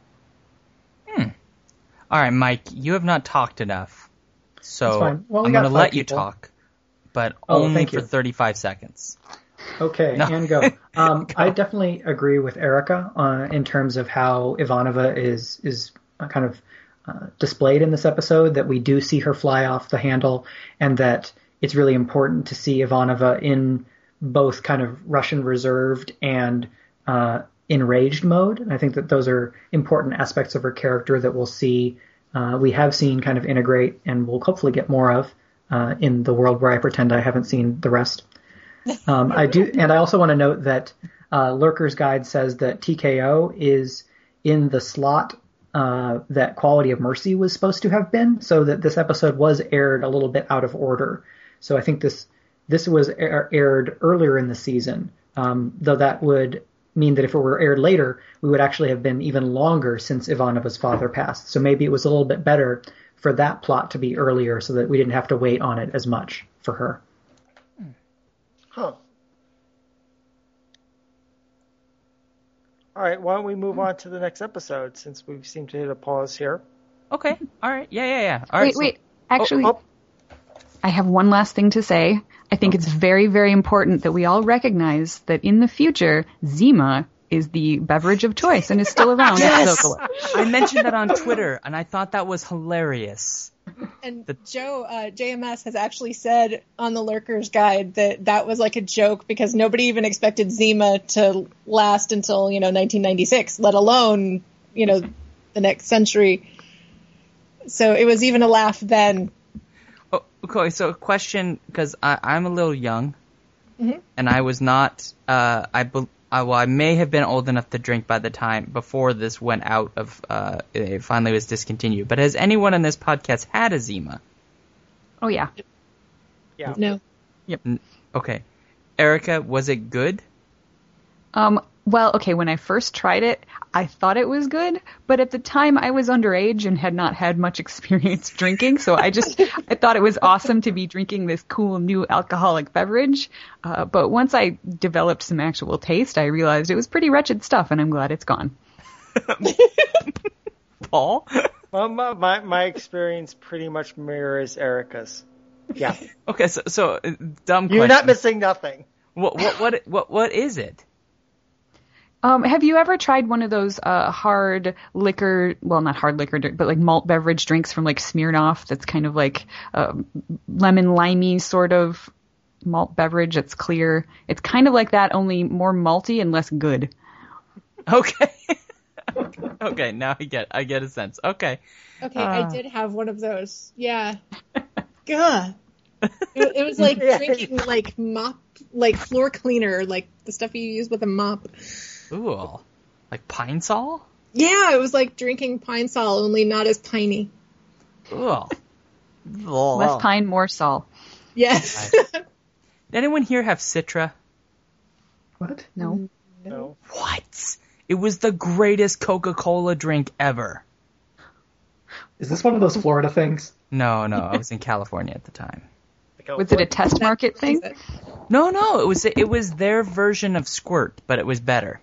Hmm. All right, Mike, you have not talked enough. So well, I'm going to let people. you talk, but oh, only for you. thirty-five seconds. Okay, no. and go. Um, go. I definitely agree with Erica uh, in terms of how Ivanova is, is kind of uh, displayed in this episode, that we do see her fly off the handle, and that it's really important to see Ivanova in both kind of Russian reserved and uh, enraged mode. And I think that those are important aspects of her character that we'll see, uh, we have seen kind of integrate, and we'll hopefully get more of uh, in The World Where I Pretend I Haven't Seen the Rest. Um, I do, and I also want to note that uh, Lurker's Guide says that T K O is in the slot uh, that Quality of Mercy was supposed to have been, so that this episode was aired a little bit out of order. So I think this this was air, aired earlier in the season, um, though that would mean that if it were aired later, we would actually have been even longer since Ivanova's father passed. So maybe it was a little bit better for that plot to be earlier so that we didn't have to wait on it as much for her. Huh. All right, why don't we move on to the next episode since we seem to hit a pause here? Okay, all right. Yeah, yeah, yeah. All wait, right, so- wait. Actually, Oh, oh. I have one last thing to say. I think it's very, very important that we all recognize that in the future, Zima is the beverage of choice and is still around. Yes! So- I mentioned that on Twitter, and I thought that was hilarious. And The- Joe, uh, J M S has actually said on the Lurker's Guide that that was like a joke because nobody even expected Zima to last until, you know, nineteen ninety-six, let alone, you know, the next century. So it was even a laugh then. Oh, okay, so a question, because I'm a little young, Mhm. and I was not, uh, I, be- I, well, I may have been old enough to drink by the time, before this went out of, uh, it finally was discontinued. But has anyone on this podcast had a Zima? Oh, yeah. Yeah. No. N- Okay. Erica, was it good? Um, well, okay, when I first tried it, I thought it was good, but at the time I was underage and had not had much experience drinking, so I just, I thought it was awesome to be drinking this cool new alcoholic beverage, uh, but once I developed some actual taste, I realized it was pretty wretched stuff, and I'm glad it's gone. Paul? Well, my, my, my experience pretty much mirrors Erica's. Yeah. Okay, so, so uh, dumb You're question. not missing nothing. What, what, what, what, what is it? Um, have you ever tried one of those uh, hard liquor, well, not hard liquor, but like malt beverage drinks from like Smirnoff that's kind of like uh, lemon limey sort of malt beverage that's clear? It's kind of like that, only more malty and less good. Okay. Okay, now I get, I get a sense. Okay. Okay, Uh. I did have one of those. Yeah. God. It, it was like drinking like mop, like floor cleaner, like the stuff you use with a mop. Ooh, like Pine Sol? Yeah, it was like drinking Pine Sol, only not as piney. Ooh. Less pine, more sol. Yes. Did anyone here have Citra? What? No. No. What? It was the greatest Coca-Cola drink ever. Is this one of those Florida things? No, no, I was in California at the time. Was it a test market thing? No, no, it was it was their version of Squirt, but it was better.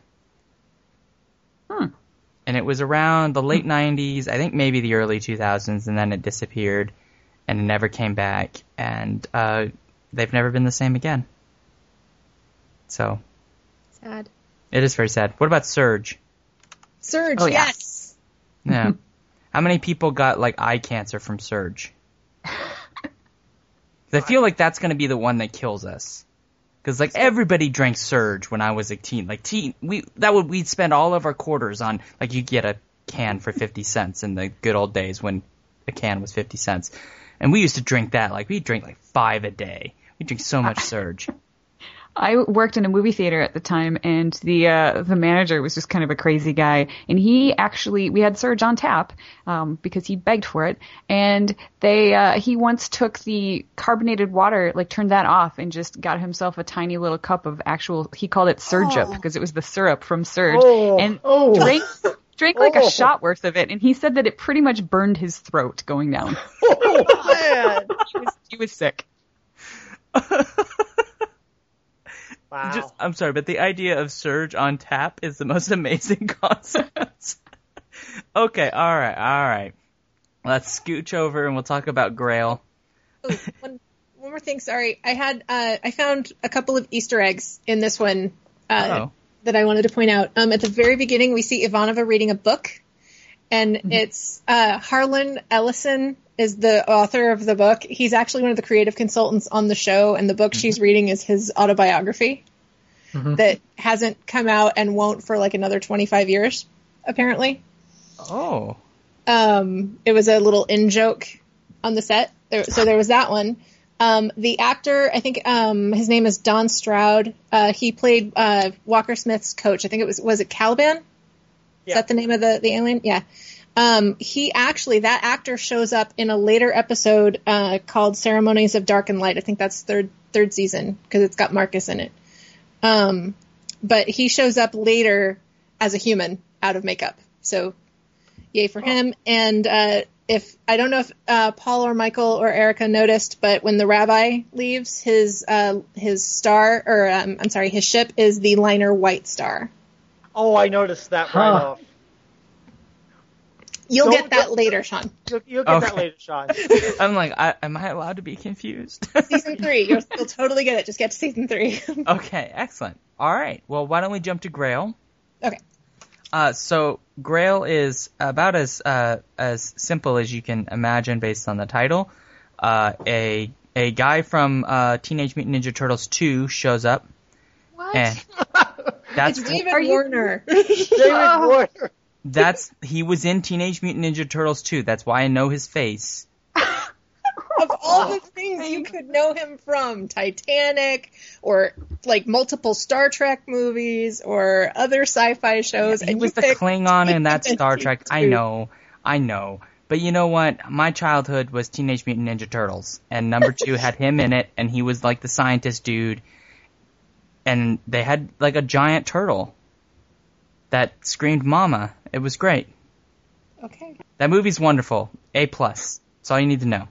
Hmm. And it was around the late nineties, I think maybe the early two thousands, and then it disappeared, and it never came back, and uh, they've never been the same again. So, Sad. it is very sad. What about Surge? Surge, Oh, yeah. yes. Yeah. How many people got, like, eye cancer from Surge? 'Cause I feel like that's going to be the one that kills us. Because, like, everybody drank Surge when I was a teen. Like, teen, we, that would, we'd spend all of our quarters on, like, you get a can for fifty cents in the good old days when a can was fifty cents. And we used to drink that. Like, we'd drink, like, five a day. We'd drink so much Surge. I worked in a movie theater at the time, and the uh, the manager was just kind of a crazy guy. And he actually, we had Surge on tap um, because he begged for it. And they uh, he once took the carbonated water, like turned that off, and just got himself a tiny little cup of actual. He called it Surge Up because it was the syrup from Surge, Oh, and oh. drank drank like Oh. a shot worth of it. And he said that it pretty much burned his throat going down. Oh, man. he, was, he was sick. Wow. Just, I'm sorry, but the idea of Surge on tap is the most amazing concept. Okay, all right, all right. Let's scooch over and we'll talk about Grail. Oh, one, one more thing, sorry. I had, uh, I found a couple of Easter eggs in this one uh, Uh-oh. that I wanted to point out. Um, at the very beginning, we see Ivanova reading a book, and Mm-hmm. it's uh, Harlan Ellison is the author of the book. He's actually one of the creative consultants on the show, and the book Mm-hmm. she's reading is his autobiography Mhm. that hasn't come out and won't for like another twenty-five years, apparently. Oh. Um, it was a little in joke on the set. There, so there was that one. Um, the actor, I think um, his name is Don Stroud. Uh, he played uh, Walker Smith's coach. I think it was was it Caliban? Is Yeah. that the name of the, the alien? Yeah. Um, he actually, that actor shows up in a later episode uh, called Ceremonies of Dark and Light. I think that's third third season because it's got Marcus in it. Um, but he shows up later as a human out of makeup. So yay for him. And uh, if I don't know if uh, Paul or Michael or Erica noticed, but when the rabbi leaves, his uh, his star, or um, I'm sorry, his ship is the liner White Star. Oh, I noticed that Huh. right off. You'll Don't- get that don't- later, Sean. You'll, you'll get that Okay. later, Sean. I'm like, I, am I allowed to be confused? Season three, you'll, you'll totally get it. Just get to season three. Okay, excellent. All right. Well, why don't we jump to Grail? Okay. Uh, so Grail is about as uh, as simple as you can imagine based on the title. Uh, a a guy from uh, Teenage Mutant Ninja Turtles two shows up. What? And that's It's David Are you- Warner. David Warner. that's he was in Teenage Mutant Ninja Turtles two. That's why I know his face. Of all the things you could know him from, Titanic, or like multiple Star Trek movies, or other sci-fi shows. He and was you the picked Klingon in that Teenage Star Mutant Trek. I Ninja know, I know. But you know what? My childhood was Teenage Mutant Ninja Turtles, and number two had him in it, and he was like the scientist dude. And they had like a giant turtle that screamed "Mama." It was great. Okay. That movie's wonderful. A plus. That's all you need to know.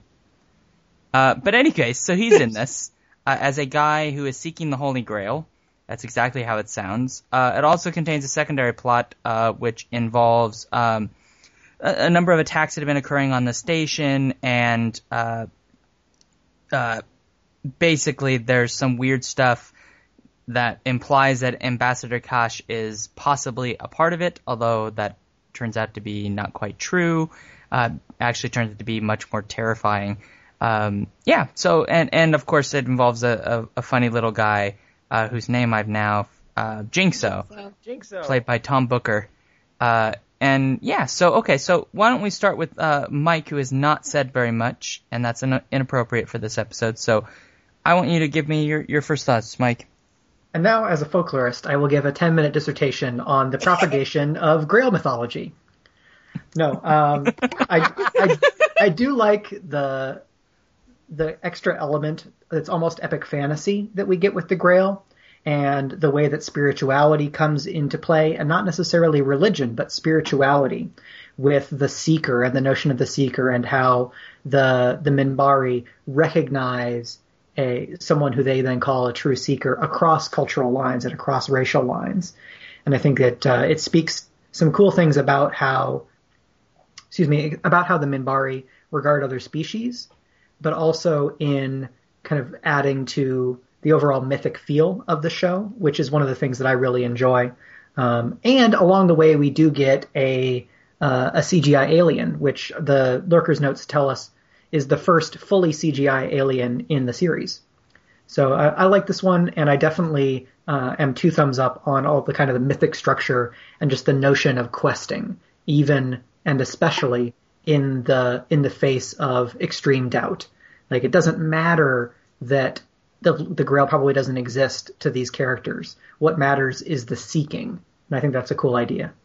Uh, but any case, so he's in this uh, as a guy who is seeking the Holy Grail. That's exactly how it sounds. Uh, it also contains a secondary plot, uh, which involves um, a, a number of attacks that have been occurring on the station, and uh, uh, basically there's some weird stuff that implies that Ambassador Kosh is possibly a part of it, although that turns out to be not quite true. Uh, actually turns out to be much more terrifying. Um, yeah, so, and, and of course it involves a, a, a funny little guy, uh, whose name I've now, uh, Jinxo, Jinxo. played by Tom Booker. Uh, and yeah, so, okay, so why don't we start with, uh, Mike, who has not said very much, and that's in, inappropriate for this episode, so I want you to give me your, your first thoughts, Mike. And now, as a folklorist, I will give a ten-minute dissertation on the propagation of Grail mythology. No, um, I, I, I do like the the extra element that's almost epic fantasy that we get with the Grail, and the way that spirituality comes into play, and not necessarily religion, but spirituality, with the Seeker and the notion of the Seeker, and how the the Minbari recognize a someone who they then call a true seeker across cultural lines and across racial lines. And I think that uh, it speaks some cool things about how, excuse me, about how the Minbari regard other species, but also in kind of adding to the overall mythic feel of the show, which is one of the things that I really enjoy. Um, and along the way, we do get a uh, a C G I alien, which the Lurker's notes tell us is the first fully C G I alien in the series. So I, I like this one, and I definitely uh, am two thumbs up on all the kind of the mythic structure and just the notion of questing, even and especially in the in the face of extreme doubt. Like, it doesn't matter that the the Grail probably doesn't exist to these characters. What matters is the seeking, and I think that's a cool idea.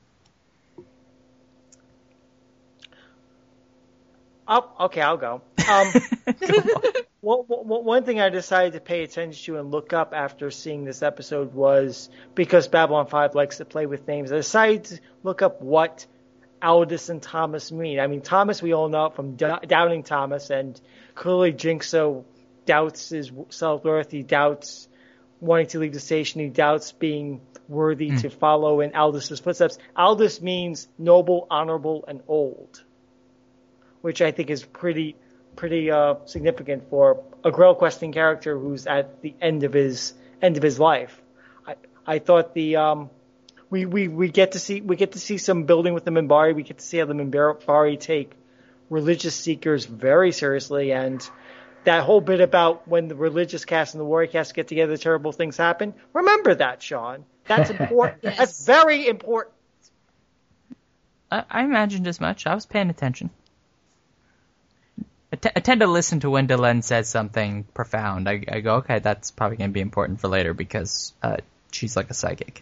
Oh, okay, I'll go. Um, one, one, one thing I decided to pay attention to and look up after seeing this episode was, because Babylon five likes to play with names, I decided to look up what Aldous and Thomas mean. I mean, Thomas we all know from D- Doubting Thomas, and clearly Jinxo doubts his self-worth, he doubts wanting to leave the station, he doubts being worthy mm. to follow in Aldous' footsteps. Aldous means noble, honorable, and old, which I think is pretty pretty uh, significant for a Grail questing character who's at the end of his end of his life. I I thought the um we, we, we get to see we get to see some building with the Minbari. We get to see how the Minbari take religious seekers very seriously, and that whole bit about when the religious cast and the warrior cast get together, terrible things happen. Remember that, Sean. That's important. Yes. That's very important. I, I imagined as much. I was paying attention. I, t- I tend to listen to when Delenn says something profound. I, I go, okay, that's probably going to be important for later because uh, she's like a psychic.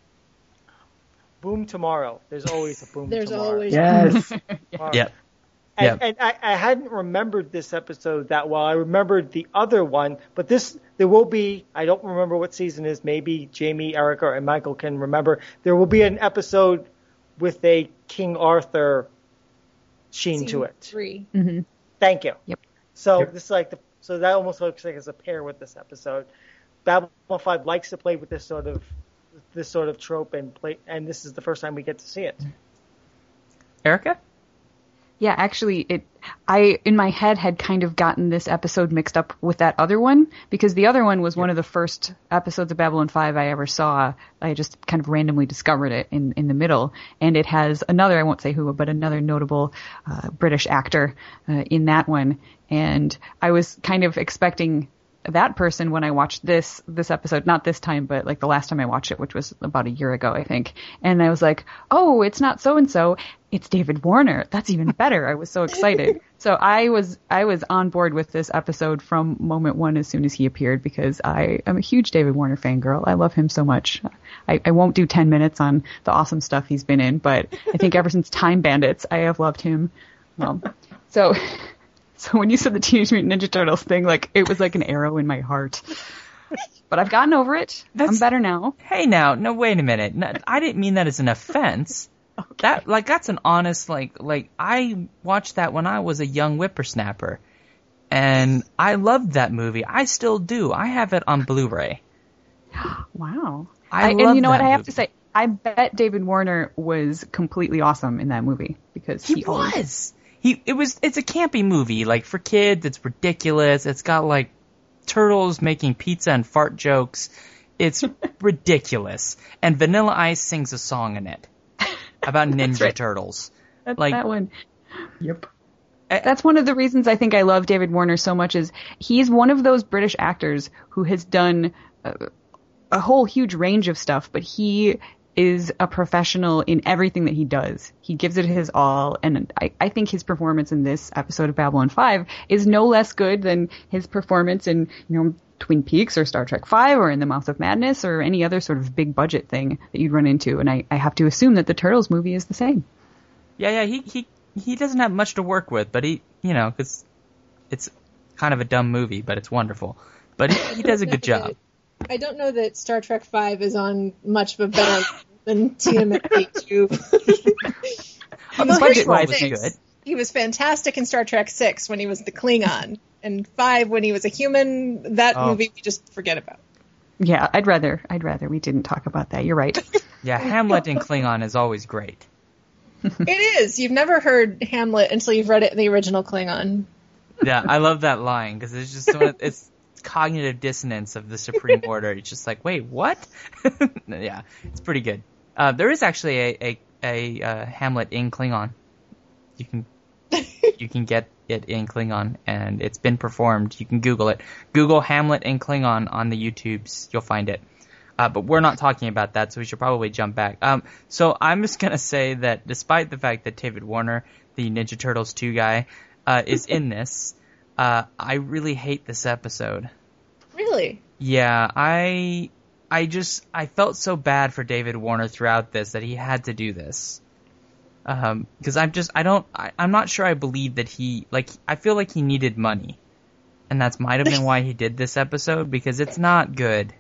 Boom tomorrow. There's always a boom There's tomorrow. always Yes. Yep. And, Yep. and I, I hadn't remembered this episode that well. I remembered the other one, but this, there will be, I don't remember what season it is. Maybe Jamie, Erica, and Michael can remember. There will be an episode with a King Arthur sheen to it. Three. Mm-hmm. Thank you. Yep. So Yep. this is like the, so that almost looks like it's a pair with this episode. Babylon five likes to play with this sort of, this sort of trope and play, and this is the first time we get to see it. Erica? Yeah, actually, it. I in my head had kind of gotten this episode mixed up with that other one because the other one was one of the first episodes of Babylon five I ever saw. I just kind of randomly discovered it in in the middle, and it has another, I won't say who, but another notable uh, British actor uh, in that one, and I was kind of expecting that person when I watched this this episode, not this time, but like the last time I watched it, which was about a year ago, I think. And I was like, oh, it's not so and so, it's David Warner. That's even better. I was so excited. So I was I was on board with this episode from moment one as soon as he appeared because I am a huge David Warner fangirl. I love him so much. I, I won't do ten minutes on the awesome stuff he's been in, but I think ever since Time Bandits, I have loved him. Well, so. So when you said the Teenage Mutant Ninja Turtles thing, like, it was like an arrow in my heart. But I've gotten over it. That's, I'm better now. Hey, now, no, wait a minute. No, I didn't mean that as an offense. Okay. That, like, that's an honest, like, like, I watched that when I was a young whippersnapper. And I loved that movie. I still do. I have it on Blu-ray. Wow. I, I love And you know what? movie. I have to say, I bet David Warner was completely awesome in that movie. Because he, he always... was. He, it was, it's a campy movie, like, for kids, it's ridiculous, it's got, like, turtles making pizza and fart jokes, it's ridiculous, and Vanilla Ice sings a song in it, about Ninja right. Turtles. That's like, that one. Yep. That's one of the reasons I think I love David Warner so much is he's one of those British actors who has done a, a whole huge range of stuff, but he is a professional in everything that he does. He gives it his all, and I, I think his performance in this episode of Babylon five is no less good than his performance in, you know, Twin Peaks or Star Trek five or in The Mouth of Madness or any other sort of big budget thing that you'd run into, and I, I have to assume that the Turtles movie is the same. Yeah, yeah, he, he, he doesn't have much to work with, but he, you know, cause it's kind of a dumb movie, but it's wonderful. But he, he does a good job. I don't know that Star Trek five is on much of a better than T M N T two. Budget-wise, was good. He was fantastic in Star Trek six when he was the Klingon, and five when he was a human. That Oh. movie we just forget about. Yeah, I'd rather I'd rather we didn't talk about that. You're right. Yeah, Hamlet in Klingon is always great. It is. You've never heard Hamlet until you've read it in the original Klingon. Yeah, I love that line because it's just one of, it's cognitive dissonance of the Supreme Order. It's just like, wait, what? Yeah, it's pretty good. Uh, there is actually a a, a uh, Hamlet in Klingon. You can you can get it in Klingon, and it's been performed. You can Google it. Google Hamlet in Klingon on the YouTubes. You'll find it. Uh, but we're not talking about that, so we should probably jump back. Um, so I'm just gonna say that despite the fact that David Warner, the Ninja Turtles two guy, uh, is in this, uh, I really hate this episode. Really? Yeah, I, I just, I felt so bad for David Warner throughout this that he had to do this. Um, cause I'm just, I don't, I, I'm not sure I believe that he, like, I feel like he needed money. And that's might have been why he did this episode, because it's not good.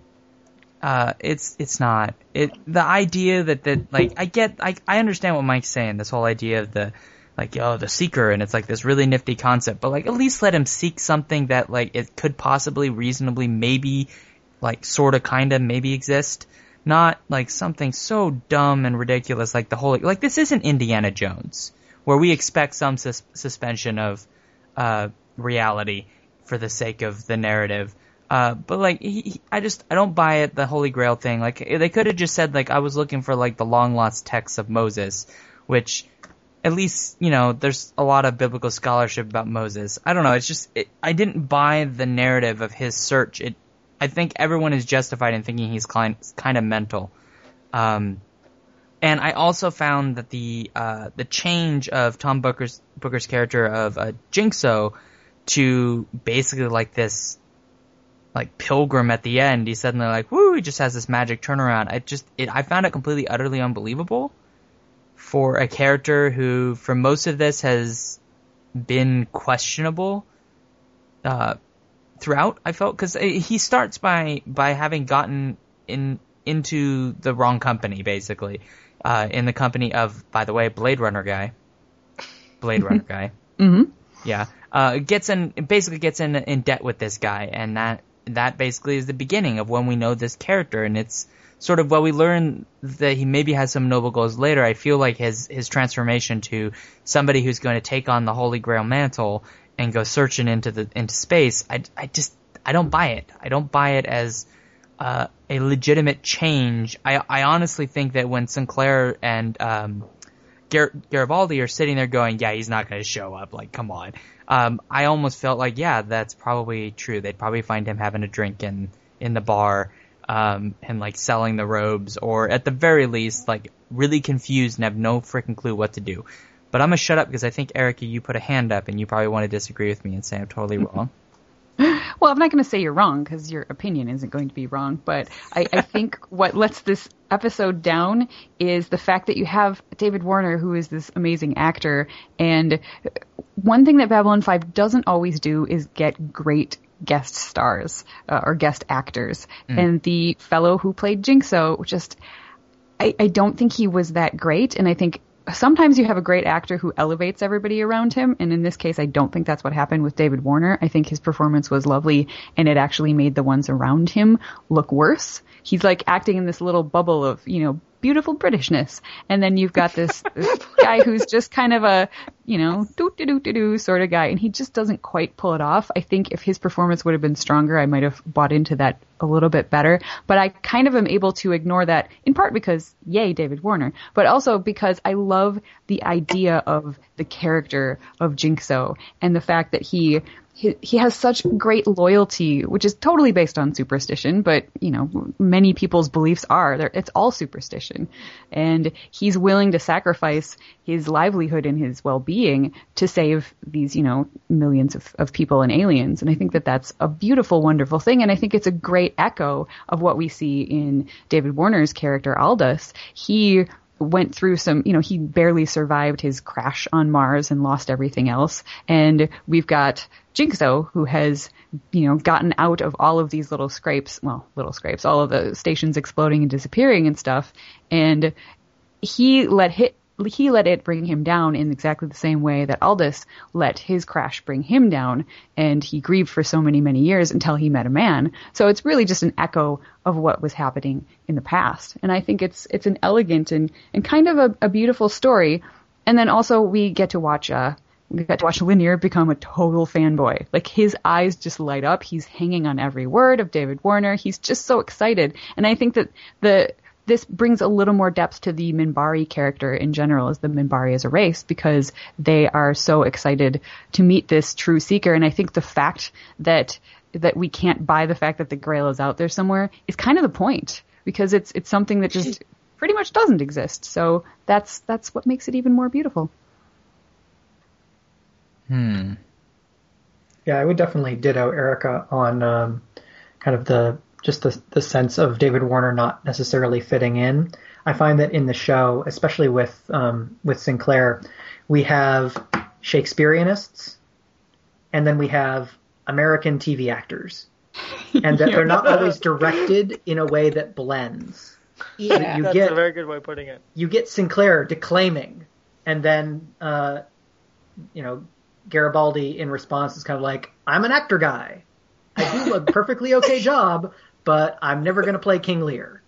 Uh, it's, it's not. It, the idea that, that, like, I get, I, I understand what Mike's saying, this whole idea of the, like, oh, the seeker, and it's like this really nifty concept, but like, at least let him seek something that, like, it could possibly, reasonably, maybe, like, sorta, kinda, maybe exist. Not, like, something so dumb and ridiculous, like the whole, like, this isn't Indiana Jones, where we expect some sus- suspension of, uh, reality for the sake of the narrative. Uh, but like, he, he, I just, I don't buy it, the Holy Grail thing. Like, they could have just said, like, I was looking for, like, the long lost texts of Moses, which, at least, you know, there's a lot of biblical scholarship about Moses. I don't know, it's just, it, I didn't buy the narrative of his search. It, I think everyone is justified in thinking he's kind, kind of mental. Um, And I also found that the uh, the change of Tom Booker's Booker's character of uh, Jinxo to basically like this like pilgrim at the end, he's suddenly like, woo, he just has this magic turnaround. I just it, I found it completely utterly unbelievable for a character who for most of this has been questionable uh, throughout. I felt because he starts by by having gotten in into the wrong company basically. Uh, in the company of, by the way, Blade Runner guy. Blade Runner guy. Mm-hmm. Yeah. Uh, gets in, basically gets in, in debt with this guy, and that, that basically is the beginning of when we know this character, and it's sort of, well, we learn that he maybe has some noble goals later. I feel like his, his transformation to somebody who's going to take on the Holy Grail mantle and go searching into the, into space, I, I just, I don't buy it. I don't buy it as, Uh, a legitimate change. I, I honestly think that when Sinclair and um, Gar- Garibaldi are sitting there going, yeah, he's not going to show up, like, come on. Um, I almost felt like, yeah, that's probably true. They'd probably find him having a drink in, in the bar um, and, like, selling the robes, or at the very least, like, really confused and have no freaking clue what to do. But I'm going to shut up because I think, Erica, you put a hand up and you probably want to disagree with me and say I'm totally wrong. Well, I'm not going to say you're wrong because your opinion isn't going to be wrong, but I, I think what lets this episode down is the fact that you have David Warner, who is this amazing actor, and one thing that Babylon five doesn't always do is get great guest stars uh, or guest actors. Mm. And the fellow who played Jinxo, just, I, I don't think he was that great, and I think sometimes you have a great actor who elevates everybody around him, and in this case, I don't think that's what happened with David Warner. I think his performance was lovely, and it actually made the ones around him look worse. He's like acting in this little bubble of, you know, beautiful Britishness, and then you've got this, this guy who's just kind of a, you know, doo-doo-doo-doo sort of guy, and he just doesn't quite pull it off. I think if his performance would have been stronger, I might have bought into that a little bit better, but I kind of am able to ignore that, in part because, yay, David Warner, but also because I love the idea of the character of Jinxo, and the fact that he He, he has such great loyalty, which is totally based on superstition, but, you know, many people's beliefs are. They're, it's all superstition. And he's willing to sacrifice his livelihood and his well-being to save these, you know, millions of, of people and aliens. And I think that that's a beautiful, wonderful thing. And I think it's a great echo of what we see in David Warner's character, Aldous. He went through some, you know, he barely survived his crash on Mars and lost everything else. And we've got Jinxo, who has, you know, gotten out of all of these little scrapes, well, little scrapes, all of the stations exploding and disappearing and stuff. And he let hit, he let it bring him down in exactly the same way that Aldous let his crash bring him down, and he grieved for so many, many years until he met a man. So it's really just an echo of what was happening in the past. And I think it's it's an elegant and, and kind of a, a beautiful story. And then also we get to watch uh we got to watch Linear become a total fanboy. Like, his eyes just light up. He's hanging on every word of David Warner. He's just so excited. And I think that the this brings a little more depth to the Minbari character in general, as the Minbari as a race, because they are so excited to meet this true seeker. And I think the fact that that we can't buy the fact that the Grail is out there somewhere is kind of the point, because it's it's something that just pretty much doesn't exist. So that's that's what makes it even more beautiful. Hmm. Yeah, I would definitely ditto Erica on um, kind of the just the the sense of David Warner not necessarily fitting in. I find that in the show, especially with um, with Sinclair, we have Shakespeareanists, and then we have American T V actors, and that they're not always directed in a way that blends. Yeah, you that's get, a very good way of putting it. You get Sinclair declaiming, and then uh, you know, Garibaldi in response is kind of like, "I'm an actor guy. I do a perfectly okay job, but I'm never going to play King Lear."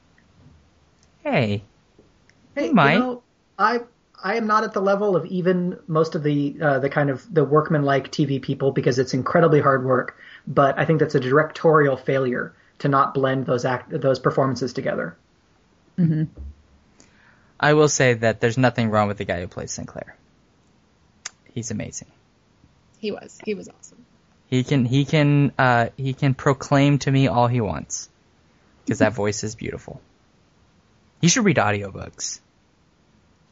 Hey, hey, you might. You know, I I am not at the level of even most of the uh, the kind of the workman-like T V people, because it's incredibly hard work. But I think that's a directorial failure to not blend those act those performances together. Mm-hmm. I will say that there's nothing wrong with the guy who plays Sinclair. He's amazing. He was. He was awesome. He can he can uh, he can proclaim to me all he wants, because that voice is beautiful. You should read audiobooks.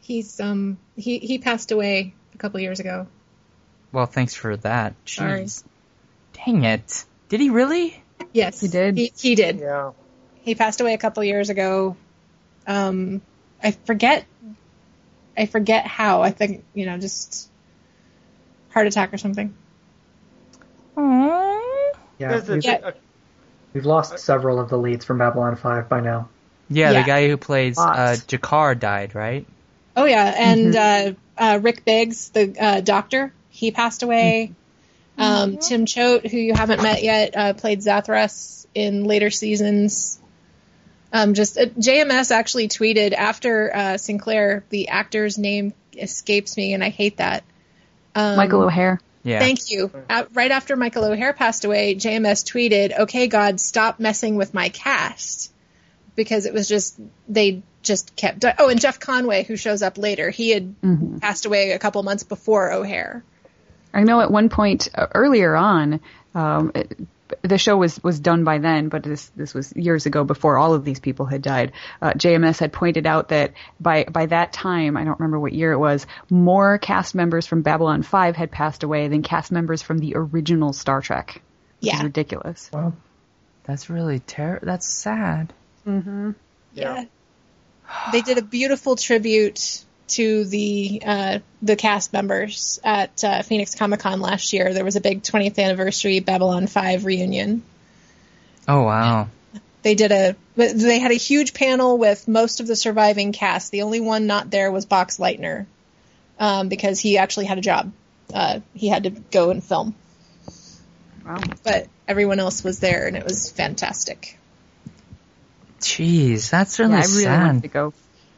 He's um he he passed away a couple years ago. Well, thanks for that. Sorry. Jeez. Dang it. Did he really? Yes, He did? He, he did. Yeah. He passed away a couple years ago. Um, I forget. I forget how. I think you know, just heart attack or something. Aww. Yeah, There's a- we've, Yeah. we've lost several of the leads from Babylon five by now. Yeah, Yeah. the guy who plays uh, Lots. Jakar died, right? Oh yeah, and uh, uh, Rick Biggs, the uh, doctor, he passed away. Um, Tim Choate, who you haven't met yet, uh, played Zathras in later seasons. Um, just uh, J M S actually tweeted after uh, Sinclair, the actor's name escapes me, and I hate that. Um, Michael O'Hare. Yeah. Thank you. Uh, right after Michael O'Hare passed away, J M S tweeted, "Okay, God, stop messing with my cast," because it was just they just kept. Di- oh, and Jeff Conway, who shows up later, he had Mm-hmm. passed away a couple months before O'Hare. I know at one point uh, earlier on, um, it, the show was, was done by then, but this this was years ago before all of these people had died. Uh, J M S had pointed out that by by that time, I don't remember what year it was, more cast members from Babylon five had passed away than cast members from the original Star Trek. Which is Yeah. ridiculous. Well, That's really ter- That's sad. Mm-hmm. Yeah. They did a beautiful tribute to the uh, the cast members at uh, Phoenix Comic Con last year. There was a big twentieth anniversary Babylon five reunion. Oh, wow. They did a they had a huge panel with most of the surviving cast. The only one not there was Box Leitner, um, because he actually had a job. Uh, he had to go and film. Wow. But everyone else was there, and it was fantastic. Jeez, that's really Yeah, I really sad. wanted to go.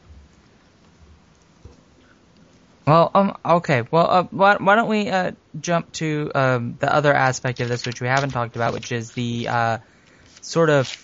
Well, um, okay. Well, uh, why, why don't we uh, jump to um, the other aspect of this, which we haven't talked about, which is the uh, sort of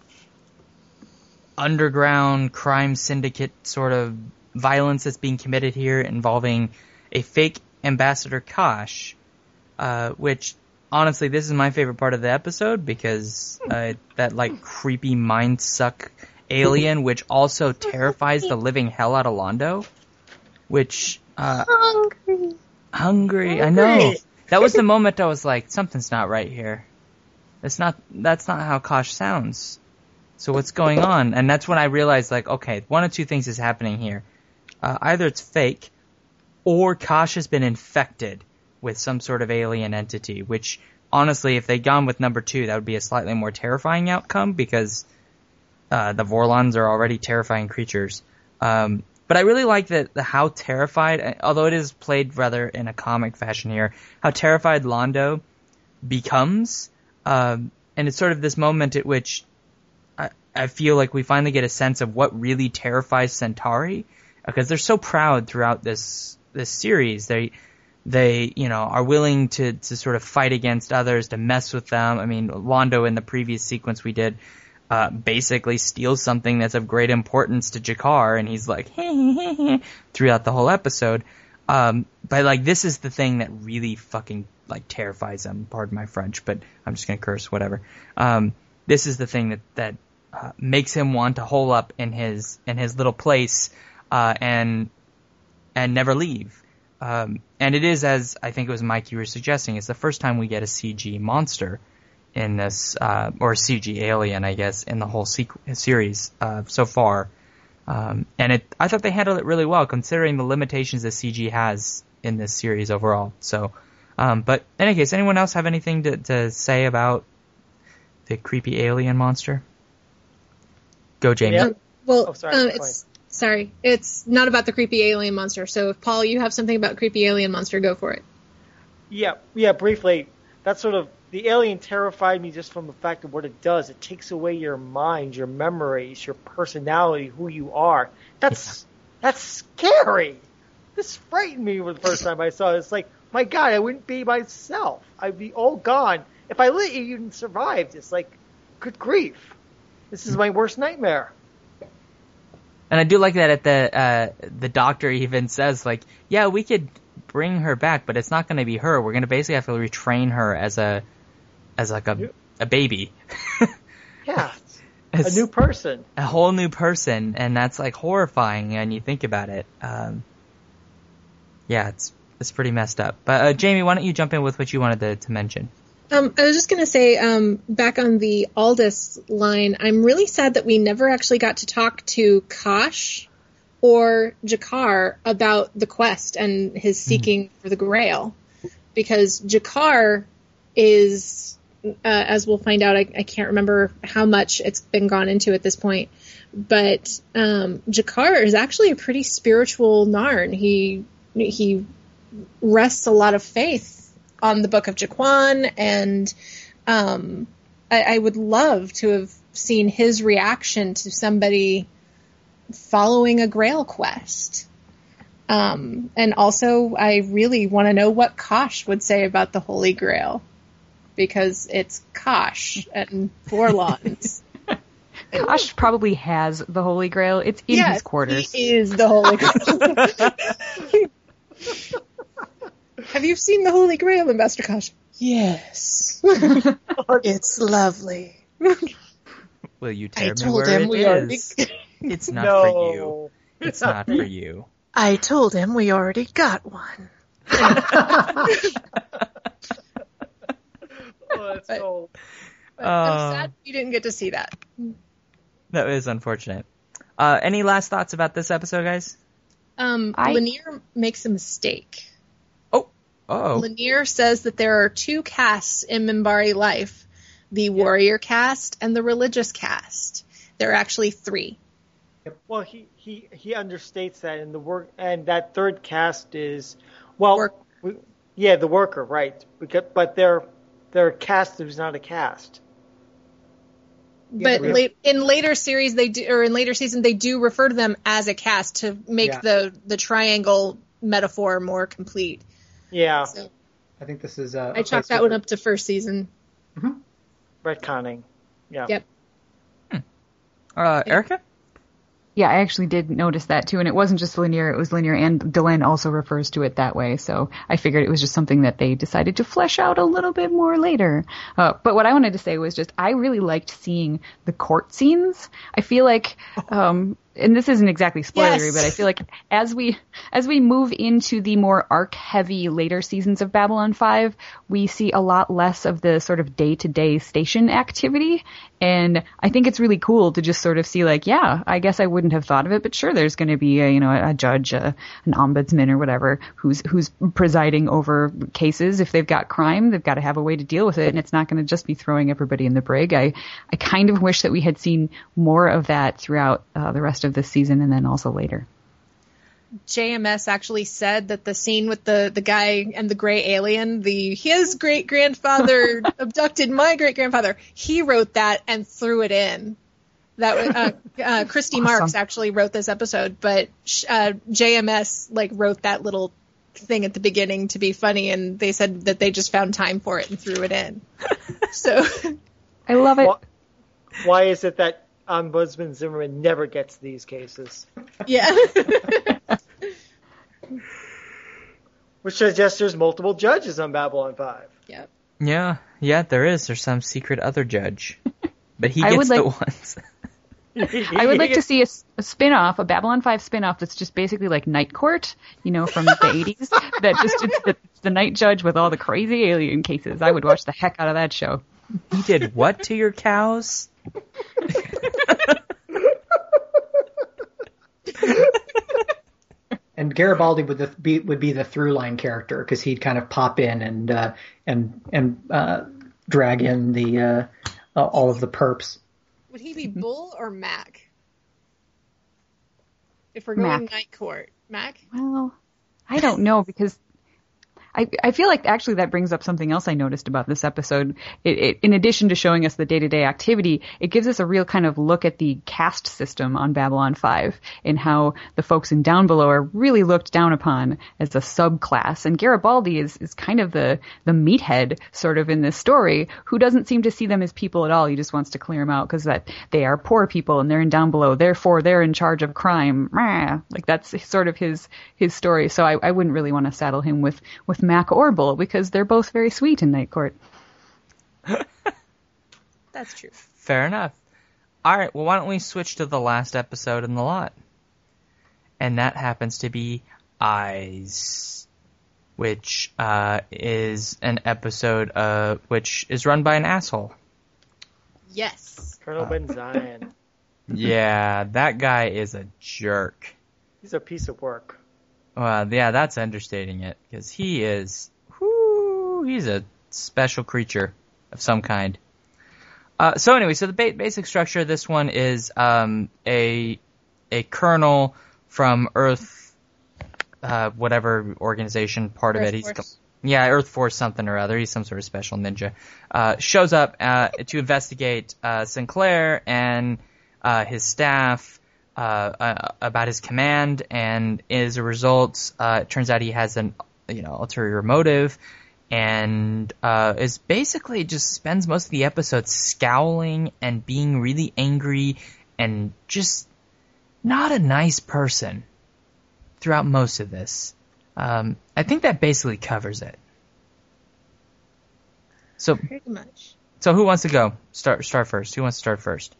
underground crime syndicate sort of violence that's being committed here involving a fake Ambassador Kosh, uh, which, honestly, this is my favorite part of the episode because uh, that, like, creepy mind suck alien, which also terrifies the living hell out of Londo, which... Uh, Hungry. Hungry, I know. That was the moment I was like, something's not right here. That's not, that's not how Kosh sounds. So what's going on? And that's when I realized, like, okay, one of two things is happening here. Uh, either it's fake, or Kosh has been infected with some sort of alien entity, which, honestly, if they'd gone with number two, that would be a slightly more terrifying outcome, because uh, the Vorlons are already terrifying creatures. Um, But I really like that the how terrified, although it is played rather in a comic fashion here, how terrified Londo becomes. Um, and it's sort of this moment at which I, I feel like we finally get a sense of what really terrifies Centauri, because they're so proud throughout this this series. They they you know are willing to to sort of fight against others, to mess with them. I mean, Londo in the previous sequence we did. Uh, basically steals something that's of great importance to Jakar, and he's like, hey, hey, hey, throughout the whole episode. Um, but like, this is the thing that really fucking, like, terrifies him. Pardon my French, but I'm just gonna curse, whatever. Um, this is the thing that, that, uh, makes him want to hole up in his, in his little place, uh, and, and never leave. Um, and it is, as I think it was Mike you were suggesting, it's the first time we get a C G monster in this, uh, or C G alien, I guess, in the whole sequ- series, uh, so far. Um, and it, I thought they handled it really well, considering the limitations that C G has in this series overall. So, um, but in any case, anyone else have anything to, to say about the creepy alien monster? Go, Jamie. Yeah. Um, well, Oh, sorry, um, go it's sorry, it's not about the creepy alien monster. So if Paul, you have something about creepy alien monster, go for it. Yeah, yeah, briefly. That's sort of, the alien terrified me just from the fact of what it does. It takes away your mind, your memories, your personality, who you are. That's yeah. that's scary. This frightened me the first time I saw it. It's like, my God, I wouldn't be myself. I'd be all gone. If I let you, you'd survive. It's like, good grief. This is my worst nightmare. And I do like that at the uh, the doctor even says, like, yeah, we could bring her back, but it's not going to be her. We're going to basically have to retrain her as a, as like a, a baby. Yeah. a new person. A whole new person, and that's like horrifying when you think about it. Um, yeah, it's it's pretty messed up. But uh, Jamie, why don't you jump in with what you wanted to, to mention? Um, I was just going to say, um, back on the Aldous line, I'm really sad that we never actually got to talk to Kosh or Jakar about the quest and his seeking mm. for the Grail. Because Jakar is, uh, as we'll find out, I, I can't remember how much it's been gone into at this point, but um, Jakar is actually a pretty spiritual Narn. He he rests a lot of faith on the Book of Jaquan, and um, I, I would love to have seen his reaction to somebody following a Grail quest. Um, and also, I really want to know what Kosh would say about the Holy Grail, because it's Kosh and Vorlons. Kosh probably has the Holy Grail. It's in yes, his quarters. He is the Holy Grail. Have you seen the Holy Grail, Master Kosh? Yes. It's lovely. Will you tell I me told where him it we is? already... It's not No. for you. It's not for you. I told him we already got one. Oh, that's But- so... But Uh, I'm sad you didn't get to see that. That is unfortunate. Uh, any last thoughts about this episode, guys? Um, I- Lanier makes a mistake. Oh, Lanier says that there are two castes in Minbari life, the warrior caste and the religious caste. There are actually three. Well, he, he, he understates that in the work, and that third caste is, well, Work. we, yeah, the worker, right? Because, but they're they're a caste who's not a caste. But Yeah. late, in later series, they do, or in later season, they do refer to them as a caste to make Yeah. the, the triangle metaphor more complete. Yeah, So I think this is. Uh, I chalked that one up to first season. retconning. Yeah. Yep. uh, Erica? Yeah, I actually did notice that too, and it wasn't just Lanier, it was Lanier, and Delenn also refers to it that way, so I figured it was just something that they decided to flesh out a little bit more later. Uh, but what I wanted to say was just, I really liked seeing the court scenes. I feel like, um, and this isn't exactly spoilery, Yes. but I feel like as we as we move into the more arc-heavy later seasons of Babylon five, we see a lot less of the sort of day-to-day station activity, and I think it's really cool to just sort of see like, yeah, I guess I wouldn't have thought of it, but sure, there's going to be a, you know, a judge, a, an ombudsman or whatever who's who's presiding over cases. If they've got crime, they've got to have a way to deal with it, and it's not going to just be throwing everybody in the brig. I I kind of wish that we had seen more of that throughout uh, the rest of this season and then also later. J M S actually said that the scene with the, the guy and the gray alien, the his great grandfather abducted my great grandfather, he wrote that and threw it in. That was, uh, uh, Christy Awesome. Marks actually wrote this episode, but uh, J M S like wrote that little thing at the beginning to be funny, and they said that they just found time for it and threw it in. So I love it. Why, why is it that Ombudsman Zimmerman never gets these cases? yeah. Which suggests there's multiple judges on Babylon five. Yep. Yeah, yeah, there is. There's some secret other judge. But he I gets would the like- ones. I would like to see a, a spin-off, a Babylon five spin-off that's just basically like Night Court, you know, from the eighties. That just it's the, it's the night judge with all the crazy alien cases. I would watch the heck out of that show. He did what to your cows? And Garibaldi would the, be would be the through line character because he'd kind of pop in and uh, and and uh, drag in the uh, uh, all of the perps. Would he be Bull or Mac? If we're going Mac. Night Court, Mac? Well, I don't know because I, I feel like actually that brings up something else I noticed about this episode. It, it, in addition to showing us the day-to-day activity, it gives us a real kind of look at the caste system on Babylon five and how the folks in Down Below are really looked down upon as a subclass. And Garibaldi is, is kind of the, the meathead sort of in this story who doesn't seem to see them as people at all. He just wants to clear them out because that they are poor people and they're in Down Below. Therefore, they're in charge of crime. Like that's sort of his, his story. So I, I wouldn't really want to saddle him with, with Mac or Bull because they're both very sweet in Night Court. That's true. Fair enough. All right, well, why don't we switch to the last episode in the lot? And that happens to be Eyes, which uh, is an episode uh, which is run by an asshole. Yes. Colonel uh, Benzine. Yeah, that guy is a jerk. He's a piece of work. Well, yeah, that's understating it, because he is, whoo, he's a special creature of some kind. Uh, so anyway, so the ba- basic structure of this one is um, a a colonel from Earth, uh, whatever organization part Earth of it. He's Force. yeah, Earth Force something or other. He's some sort of special ninja. Uh, shows up uh, to investigate uh, Sinclair and uh, his staff uh, uh, about his command, and as a result, uh, it turns out he has an you know ulterior motive. And uh, is basically just spends most of the episode scowling and being really angry and just not a nice person throughout most of this. Um, I think that basically covers it. So pretty much. So who wants to go? Start start first. Who wants to start first?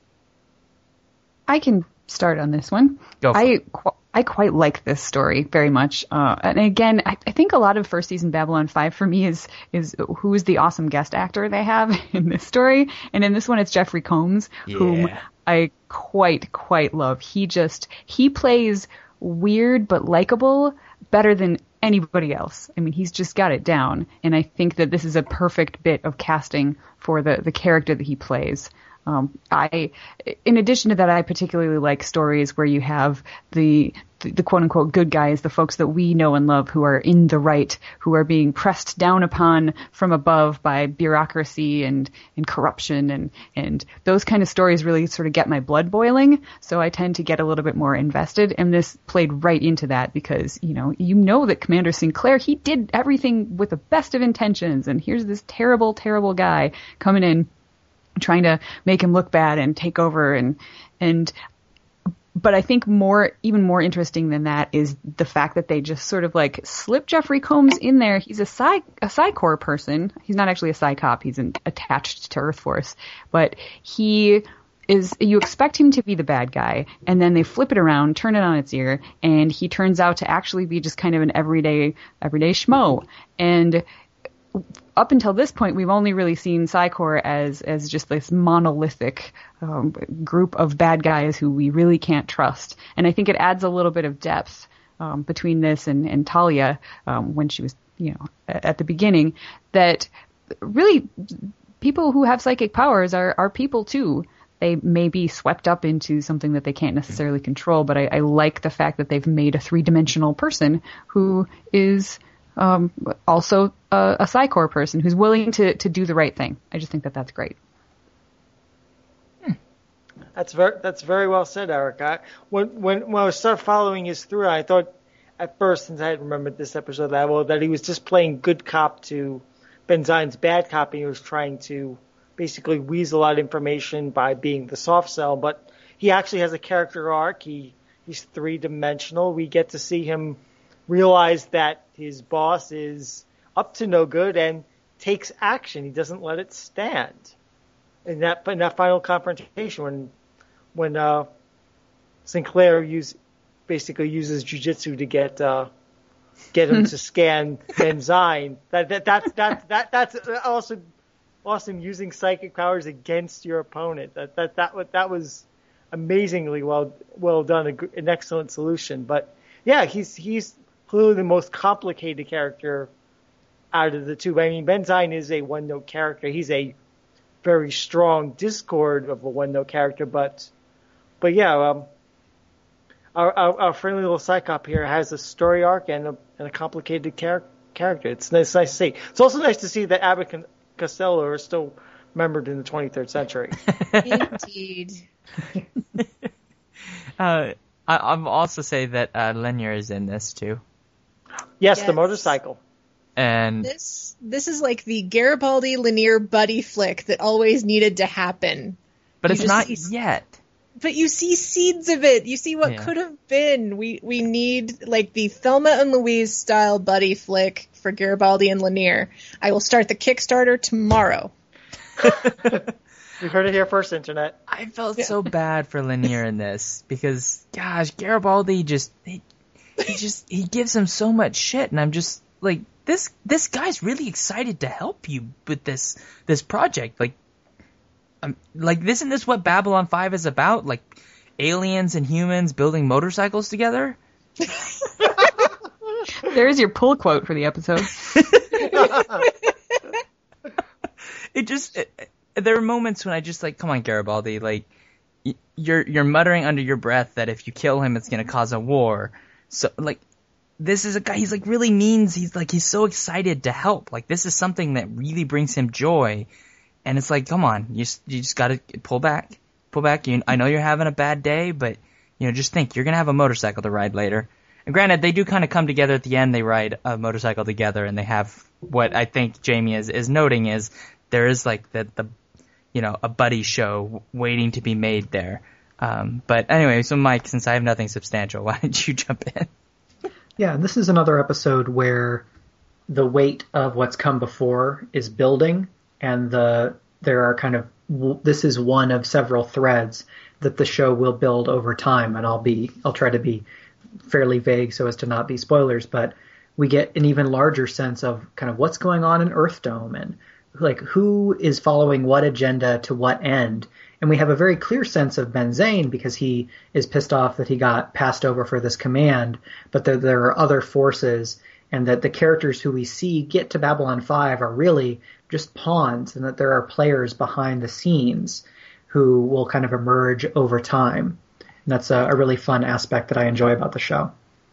I can start on this one. Go for I it. qu- I quite like this story very much. Uh, and again, I, I think a lot of first season Babylon five for me is is who is the awesome guest actor they have in this story. And in this one, it's Jeffrey Combs, Yeah. whom I quite, quite love. He just, he plays weird but likable better than anybody else. I mean, he's just got it down. And I think that this is a perfect bit of casting for the, the character that he plays. Um, I, in addition to that, I particularly like stories where you have the, the, the quote unquote good guys, the folks that we know and love who are in the right, who are being pressed down upon from above by bureaucracy and, and corruption, and, and those kind of stories really sort of get my blood boiling. So I tend to get a little bit more invested, and this played right into that because, you know, you know that Commander Sinclair, he did everything with the best of intentions, and here's this terrible, terrible guy coming in, trying to make him look bad and take over, and and but I think more even more interesting than that is the fact that they just sort of like slip Jeffrey Combs in there. He's a Psy a Psy-Corps person. He's not actually a Psy-Cop. He's an, attached to Earth Force, but he is, you expect him to be the bad guy, and then they flip it around, turn it on its ear, and he turns out to actually be just kind of an everyday everyday schmo. And up until this point, we've only really seen Psy-Corps as as just this monolithic um, group of bad guys who we really can't trust. And I think it adds a little bit of depth um, between this and, and Talia um, when she was, you know, at the beginning, that really people who have psychic powers are, are people too. They may be swept up into something that they can't necessarily control, but I, I like the fact that they've made a three-dimensional person who is Um, also a, a Psy-Corps person who's willing to, to do the right thing. I just think that that's great. Hmm. That's very that's very well said, Eric. I, when when when I started following his through, I thought at first, since I had remembered this episode that well, that he was just playing good cop to Benzine's bad cop, and he was trying to basically weasel out information by being the soft cell. But he actually has a character arc. He he's three dimensional. We get to see him realize that his boss is up to no good and takes action. He doesn't let it stand. In that, in that final confrontation, when when uh, Sinclair use basically uses jujitsu to get uh, get him to scan Benzine, that that that that that that's also awesome. Using psychic powers against your opponent. That that that that was amazingly well well done. A, an excellent solution. But yeah, he's he's. clearly the most complicated character out of the two. I mean, Benzine is a one-note character. He's a very strong discord of a one-note character, but, but yeah, um, our, our, our friendly little Psychop here has a story arc and a, and a complicated char- character. It's nice, nice to see. It's also nice to see that Abbott and Costello are still remembered in the twenty-third century. Indeed. uh, I, I'll also say that uh, Lanier is in this too. Yes, yes, the motorcycle. And this this is like the Garibaldi Lanier buddy flick that always needed to happen. But you it's not see, yet. But you see seeds of it. You see what yeah. could have been. We we need like the Thelma and Louise style buddy flick for Garibaldi and Lanier. I will start the Kickstarter tomorrow. You heard it here first, Internet. I felt yeah. so bad for Lennier in this because, gosh, Garibaldi just he, he just he gives him so much shit, and I'm just like, this this guy's really excited to help you with this this project. Like, um, like isn't this what Babylon five is about? Like, aliens and humans building motorcycles together. There's your pull quote for the episode. It just it, there are moments when I just like, come on, Garibaldi, like you're you're muttering under your breath that if you kill him, it's gonna cause a war. So like, this is a guy. He's like really means. He's like he's so excited to help. Like this is something that really brings him joy, and it's like, come on, you just, you just gotta pull back, pull back. You, I know you're having a bad day, but you know, just think you're gonna have a motorcycle to ride later. And granted, they do kind of come together at the end. They ride a motorcycle together, and they have what I think Jamie is, is noting is there is like the, the, you know, a buddy show waiting to be made there. Um, but anyway, so Mike, since I have nothing substantial, why don't you jump in? Yeah, this is another episode where the weight of what's come before is building, and the there are kind of this is one of several threads that the show will build over time, and I'll be I'll try to be fairly vague so as to not be spoilers, but we get an even larger sense of kind of what's going on in Earthdome and like who is following what agenda to what end. And we have a very clear sense of Benzane because he is pissed off that he got passed over for this command, but that there are other forces and that the characters who we see get to Babylon five are really just pawns, and that there are players behind the scenes who will kind of emerge over time. And that's a, a really fun aspect that I enjoy about the show.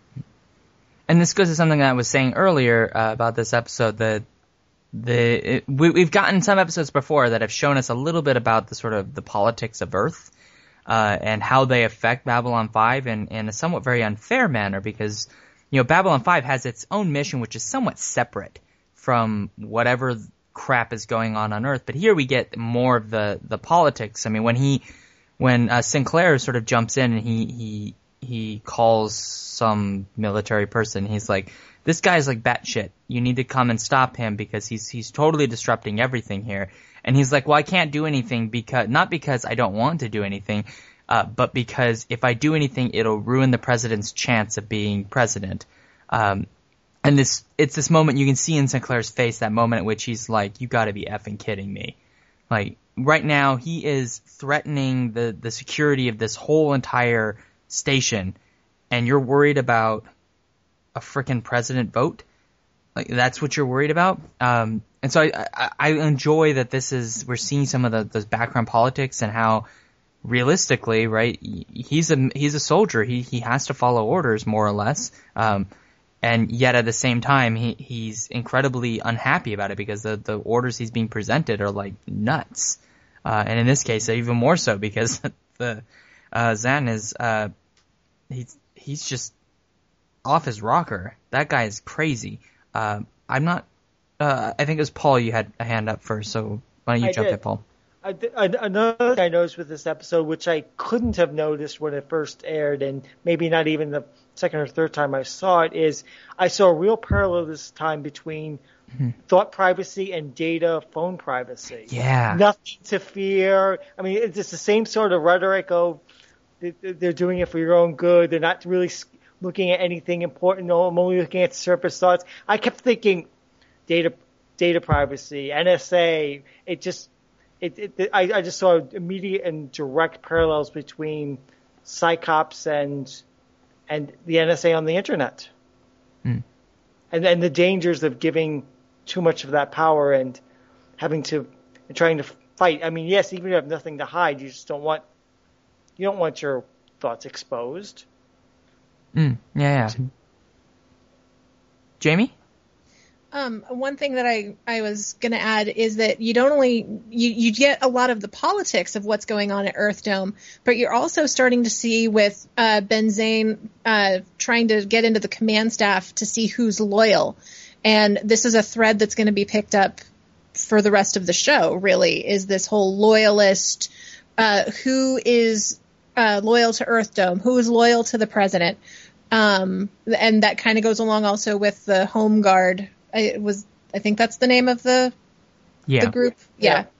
And this goes to something that I was saying earlier uh, about this episode, that the it, we, we've gotten some episodes before that have shown us a little bit about the sort of the politics of Earth uh, and how they affect Babylon five in, in a somewhat very unfair manner, because, you know, Babylon five has its own mission, which is somewhat separate from whatever crap is going on on Earth. But here we get more of the, the politics. I mean, when he... When uh, Sinclair sort of jumps in and he, he he calls some military person, he's like, "This guy's like batshit. You need to come and stop him because he's he's totally disrupting everything here." And he's like, "Well, I can't do anything because not because I don't want to do anything, uh, but because if I do anything, it'll ruin the president's chance of being president." Um, and this it's this moment you can see in Sinclair's face, that moment at which he's like, "You got to be effing kidding me!" Like. Right now, he is threatening the, the security of this whole entire station, and you're worried about a frickin' president vote? Like, that's what you're worried about? Um, and so I, I, I enjoy that this is, we're seeing some of the, those background politics and how realistically, right, he's a, he's a soldier. He, he has to follow orders, more or less. Um, and yet at the same time, he, he's incredibly unhappy about it because the, the orders he's being presented are like nuts. Uh, and in this case, even more so because the uh, Zan is uh, he's he's just off his rocker. That guy is crazy. Uh, I'm not. Uh, I think it was Paul. You had a hand up first, so why don't you I jump in, Paul? I did, I, another thing I noticed with this episode, which I couldn't have noticed when it first aired, and maybe not even the second or third time I saw it, is I saw a real parallel this time between mm-hmm. thought privacy and data phone privacy. Yeah. Nothing to fear. I mean, it's just the same sort of rhetoric of they're doing it for your own good. They're not really looking at anything important. No, I'm only looking at surface thoughts. I kept thinking data data privacy, N S A. It just, it, it I, I just saw immediate and direct parallels between Psychops and and the N S A on the internet. Mm. And and the dangers of giving too much of that power and having to and trying to fight. I mean, yes, even if you have nothing to hide, you just don't want you don't want your thoughts exposed. Mm, yeah, yeah. Jamie? Um, one thing that I, I was going to add is that you don't only you, you get a lot of the politics of what's going on at Earthdome, but you're also starting to see with uh, Benzane uh, trying to get into the command staff to see who's loyal. And this is a thread that's going to be picked up for the rest of the show, really, is this whole loyalist, uh, who is uh, loyal to Earthdome, who is loyal to the president. Um, and that kind of goes along also with the Home Guard. I, it was, I think that's the name of the, yeah. the group. Yeah.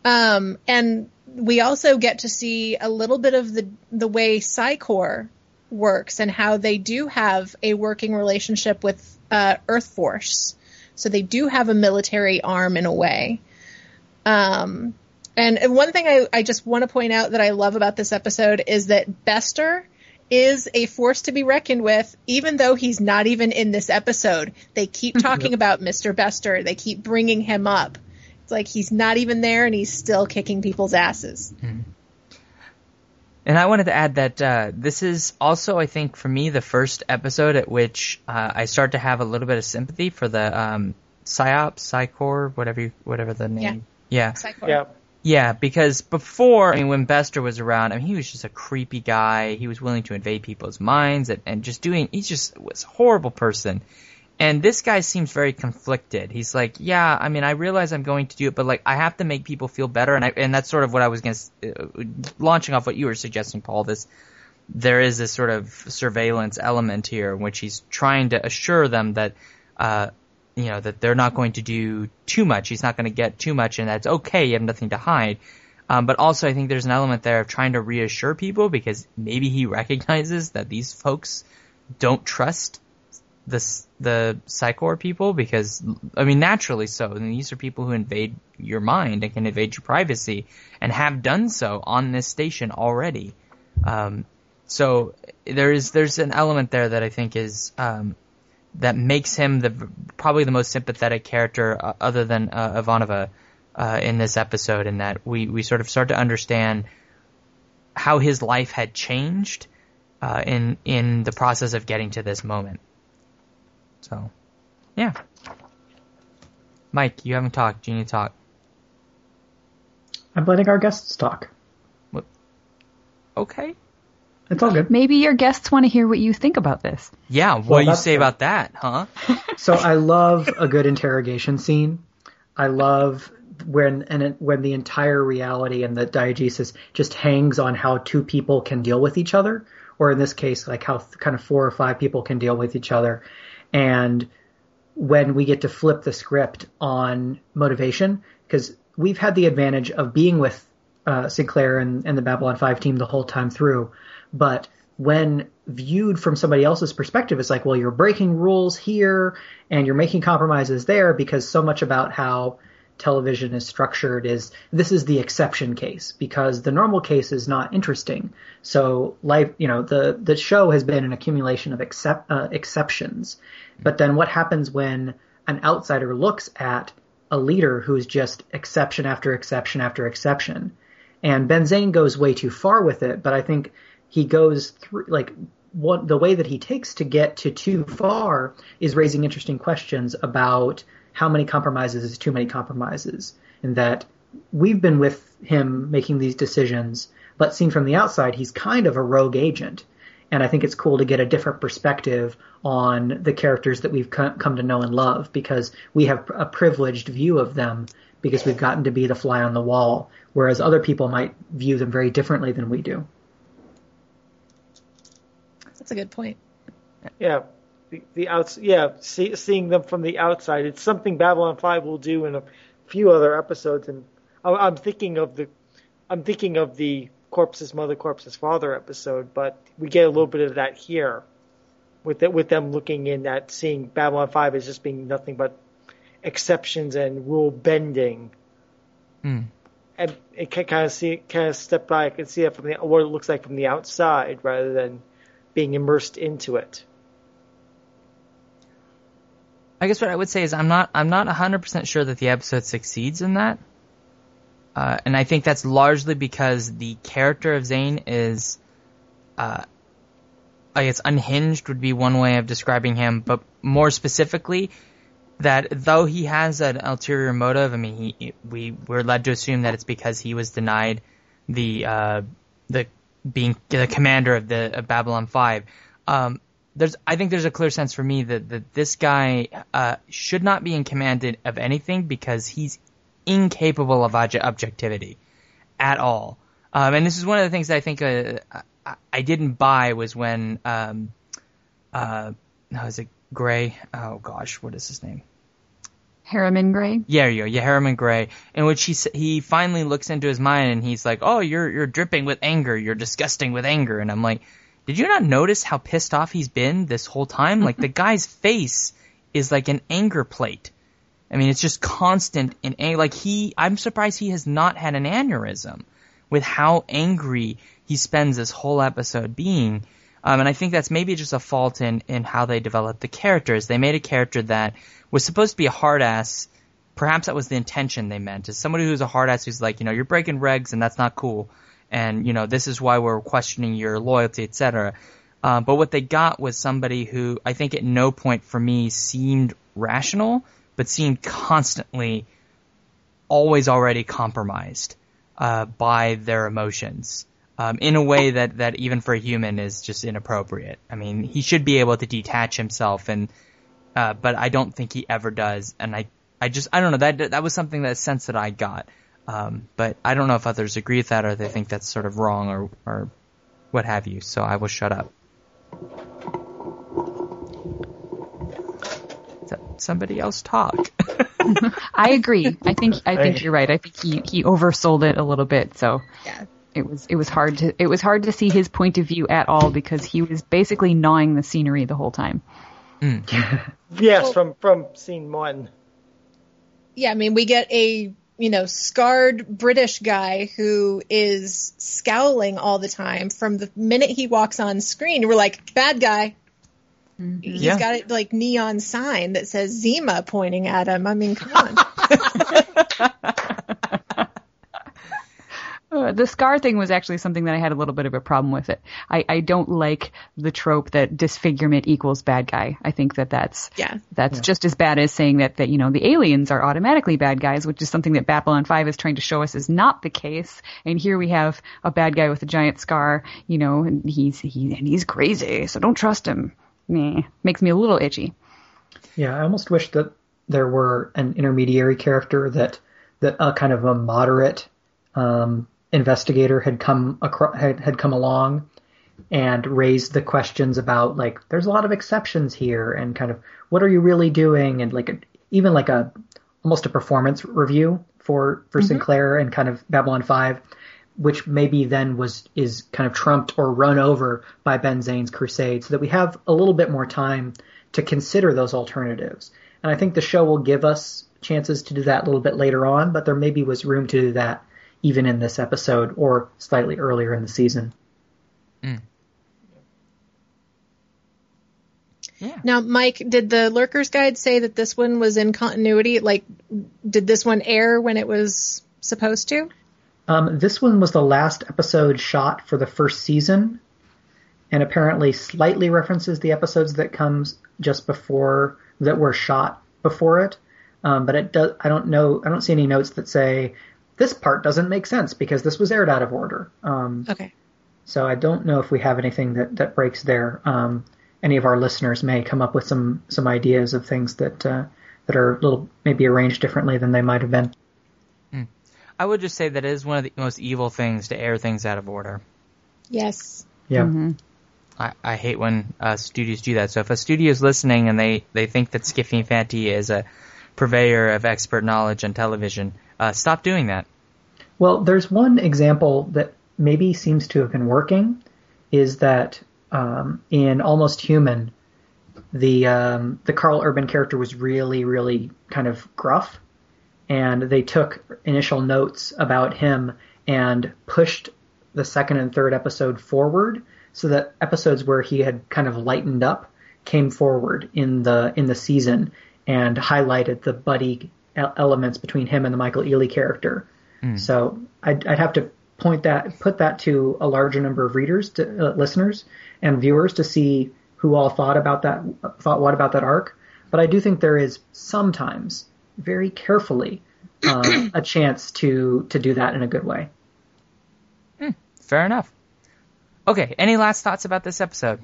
Um, and we also get to see a little bit of the the way Psi Corps works and how they do have a working relationship with uh, Earth Force. So they do have a military arm in a way. Um, and, and one thing I, I just want to point out that I love about this episode is that Bester is a force to be reckoned with, even though he's not even in this episode. They keep talking about Mister Bester. They keep bringing him up. It's like he's not even there and he's still kicking people's asses. Mm-hmm. And I wanted to add that uh, this is also, I think, for me, the first episode at which uh, I start to have a little bit of sympathy for the um, PsyOps, Psi Corps, whatever you, whatever the name. Yeah. Yeah. Yeah. Yeah, because before, I mean, when Bester was around, I mean, he was just a creepy guy. He was willing to invade people's minds and, and just doing, he just was a horrible person. And this guy seems very conflicted. He's like, yeah, I mean, I realize I'm going to do it, but like, I have to make people feel better. And I, and that's sort of what I was going to, uh, launching off what you were suggesting, Paul, this, there is this sort of surveillance element here in which he's trying to assure them that, uh, you know, that they're not going to do too much. He's not going to get too much, and that's okay. You have nothing to hide. Um, but also, I think there's an element there of trying to reassure people because maybe he recognizes that these folks don't trust the the Psi Corps people because, I mean, naturally so. I mean, these are people who invade your mind and can invade your privacy and have done so on this station already. Um, so there is there's an element there that I think is um, that makes him the probably the most sympathetic character uh, other than uh, Ivanova uh, in this episode, in that we, we sort of start to understand how his life had changed uh, in in the process of getting to this moment. So, yeah. Mike, you haven't talked. Do you need to talk? I'm letting our guests talk. What? Okay. It's all good. Maybe your guests want to hear what you think about this. Yeah, what Well, do you that's say fair. about that, huh? So I love a good interrogation scene. I love when and it, when the entire reality and the diegesis just hangs on how two people can deal with each other, or in this case, like how th- kind of four or five people can deal with each other. And when we get to flip the script on motivation, because we've had the advantage of being with uh, Sinclair and, and the Babylon five team the whole time through. But when viewed from somebody else's perspective, it's like, well, you're breaking rules here and you're making compromises there, because so much about how television is structured is this is the exception case, because the normal case is not interesting. So life, you know, the, the show has been an accumulation of excep- uh, exceptions. But then what happens when an outsider looks at a leader who's just exception after exception after exception? And Ben Zane goes way too far with it, but I think he goes through, like, what the way that he takes to get to too far is raising interesting questions about how many compromises is too many compromises, and that we've been with him making these decisions, but seen from the outside, he's kind of a rogue agent. And I think it's cool to get a different perspective on the characters that we've come to know and love, because we have a privileged view of them because we've gotten to be the fly on the wall, whereas other people might view them very differently than we do. That's a good point. Yeah, the, the outs. Yeah, see, seeing them from the outside, it's something Babylon five will do in a few other episodes, and I, I'm thinking of the, I'm thinking of the Corpse's Mother, Corpse's Father episode, but we get a little bit of that here, with it, with them looking in at seeing Babylon five as just being nothing but exceptions and rule bending. Mm. And it can kind of see, kind of step back and see it from the, what it looks like from the outside, rather than being immersed into it. I guess what I would say is I'm not I'm not one hundred percent sure that the episode succeeds in that. Uh, and I think that's largely because the character of Zane is, uh, I guess unhinged would be one way of describing him, but more specifically, that though he has an ulterior motive, I mean, he, we, we're led to assume that it's because he was denied the, uh, the, being the commander of the of Babylon five. Um, there's, I think there's a clear sense for me that, that this guy, uh, should not be in command of anything because he's incapable of obje- objectivity at all. Um, and this is one of the things that I think, uh, I, I didn't buy was when, um, uh, how is it Gray? Oh gosh, what is his name? Harriman Gray. Yeah, you go. Yeah, Harriman Gray, in which he he finally looks into his mind and he's like, "Oh, you're you're dripping with anger. You're disgusting with anger." And I'm like, "Did you not notice how pissed off he's been this whole time? Like the guy's face is like an anger plate. I mean, it's just constant in anger. Like he, I'm surprised he has not had an aneurysm with how angry he spends this whole episode being." Um, and I think that's maybe just a fault in, in how they developed the characters. They made a character that was supposed to be a hard ass. Perhaps that was the intention they meant. As somebody who's a hard ass who's like, you know, you're breaking regs and that's not cool. And, you know, this is why we're questioning your loyalty, et cetera. Uh, but what they got was somebody who I think at no point for me seemed rational, but seemed constantly always already compromised uh, by their emotions. Um, in a way that, that even for a human is just inappropriate. I mean, he should be able to detach himself, and uh, but I don't think he ever does. And I, I just, I don't know, that that was something, that sense that I got. Um, but I don't know if others agree with that or they think that's sort of wrong or, or what have you. So I will shut up. Somebody else talk. I agree. I think I think you're right. I think he, he oversold it a little bit. So yeah. It was it was hard to it was hard to see his point of view at all because he was basically gnawing the scenery the whole time. Mm. Yes, well, from from scene one. Yeah, I mean, we get a you know scarred British guy who is scowling all the time from the minute he walks on screen. We're like, bad guy. Mm-hmm. He's yeah. got a like neon sign that says Zima pointing at him. I mean, come on. Uh, the scar thing was actually something that I had a little bit of a problem with it. I, I don't like the trope that disfigurement equals bad guy. I think that that's yeah. that's yeah. just as bad as saying that, that, you know, the aliens are automatically bad guys, which is something that Babylon five is trying to show us is not the case. And here we have a bad guy with a giant scar, you know, and he's he and he's crazy, so don't trust him. Meh. Makes me a little itchy. Yeah, I almost wish that there were an intermediary character that that uh, kind of a moderate um investigator had come across, had, had come along and raised the questions about like there's a lot of exceptions here and kind of what are you really doing and like a, even like a almost a performance review for for mm-hmm. Sinclair and kind of Babylon five, which maybe then was is kind of trumped or run over by Ben Zane's Crusade, so that we have a little bit more time to consider those alternatives. And I think the show will give us chances to do that a little bit later on, but there maybe was room to do that even in this episode or slightly earlier in the season. Mm. Yeah. Now, Mike, did the Lurker's Guide say that this one was in continuity? Like, did this one air when it was supposed to? Um, this one was the last episode shot for the first season, and apparently slightly references the episodes that comes just before, that were shot before it. Um, but it does, I don't know, I don't see any notes that say, this part doesn't make sense because this was aired out of order. Um, okay. So I don't know if we have anything that, that breaks there. Um, any of our listeners may come up with some, some ideas of things that uh, that are a little maybe arranged differently than they might have been. Mm. I would just say that it is one of the most evil things to air things out of order. Yes. Yeah. Mm-hmm. I, I hate when uh, studios do that. So if a studio is listening and they, they think that Skiffy and Fanty is a purveyor of expert knowledge on television, uh, stop doing that. Well, there's one example that maybe seems to have been working, is that um, in Almost Human, the um, the Carl Urban character was really, really kind of gruff, and they took initial notes about him and pushed the second and third episode forward, so that episodes where he had kind of lightened up came forward in the in the season and highlighted the buddy elements between him and the Michael Ealy character. Mm. So I'd, I'd have to point that, put that to a larger number of readers, to, uh, listeners, and viewers to see who all thought about that, thought what about that arc. But I do think there is sometimes, very carefully, uh, a chance to to do that in a good way. Mm, fair enough. Okay, any last thoughts about this episode?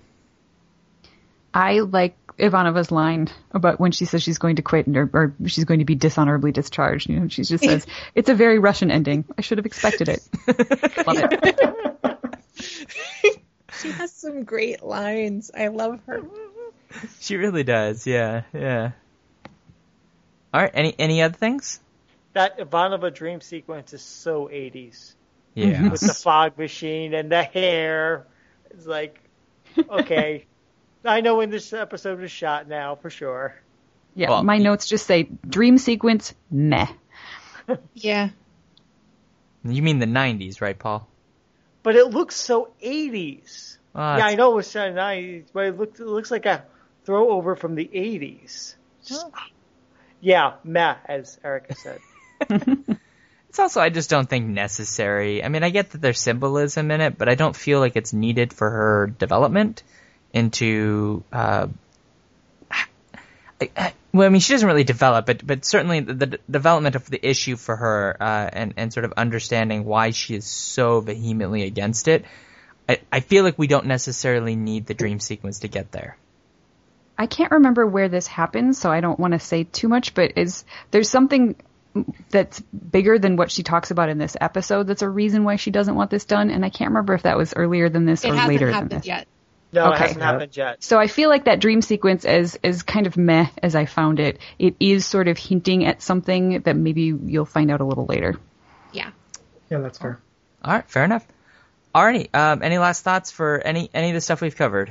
I like Ivanova's line about when she says she's going to quit or, or she's going to be dishonorably discharged. You know, she just says, it's a very Russian ending. I should have expected it. Love it. She has some great lines. I love her. She really does. Yeah, yeah. All right. Any any other things? That Ivanova dream sequence is so eighties. Yeah. With the fog machine and the hair. It's like, okay, I know when this episode is shot now, for sure. Yeah, Well, my notes just say dream sequence, meh. Yeah. You mean the nineties, right, Paul? But it looks so eighties. Uh, yeah, it's- I know it was set in the nineties, but it, looked, it looks like a throw over from the eighties. Just, yeah, meh, as Erica said. It's also, I just don't think necessary. I mean, I get that there's symbolism in it, but I don't feel like it's needed for her development into, uh, I, I, well, I mean, she doesn't really develop, but, but certainly the, the development of the issue for her, uh, and, and sort of understanding why she is so vehemently against it. I, I feel like we don't necessarily need the dream sequence to get there. I can't remember where this happens, so I don't want to say too much, but is there's something that's bigger than what she talks about in this episode that's a reason why she doesn't want this done, and I can't remember if that was earlier than this It or hasn't later than happened this. yet. No, Okay. it hasn't happened yet. So I feel like that dream sequence, as as kind of meh as I found it, it is sort of hinting at something that maybe you'll find out a little later. Yeah. Yeah, that's fair. All right, fair enough. Arnie, um, any last thoughts for any any of the stuff we've covered?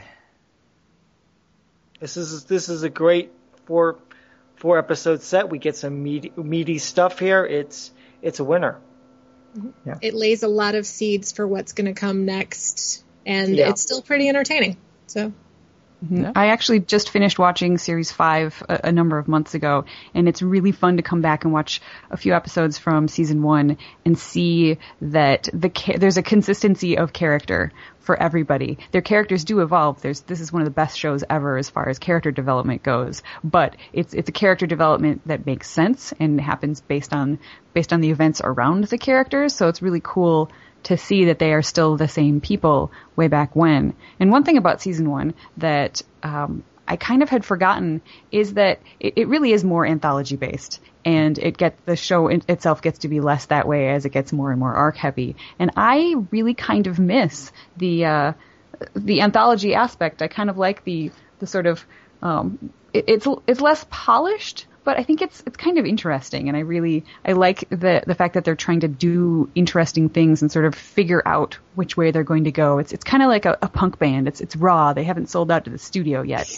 This is this is a great four four episode set. We get some meaty, meaty stuff here. It's it's a winner. It lays a lot of seeds for what's going to come next, and Yeah. it's still pretty entertaining. So Mhm. I actually just finished watching series five a, a number of months ago, and it's really fun to come back and watch a few episodes from season one and see that the ca- there's a consistency of character for everybody. Their characters do evolve. There's this is one of the best shows ever as far as character development goes, but it's it's a character development that makes sense and happens based on based on the events around the characters. So it's really cool to see that they are still the same people way back when. And one thing about season one that um, I kind of had forgotten is that it, it really is more anthology based, and it get the show in, itself gets to be less that way as it gets more and more arc heavy. And I really kind of miss the uh, the anthology aspect. I kind of like the the sort of um, it, it's it's less polished, but I think it's it's kind of interesting, and I really I like the the fact that they're trying to do interesting things and sort of figure out which way they're going to go. It's it's kind of like a, a punk band. It's it's raw. They haven't sold out to the studio yet.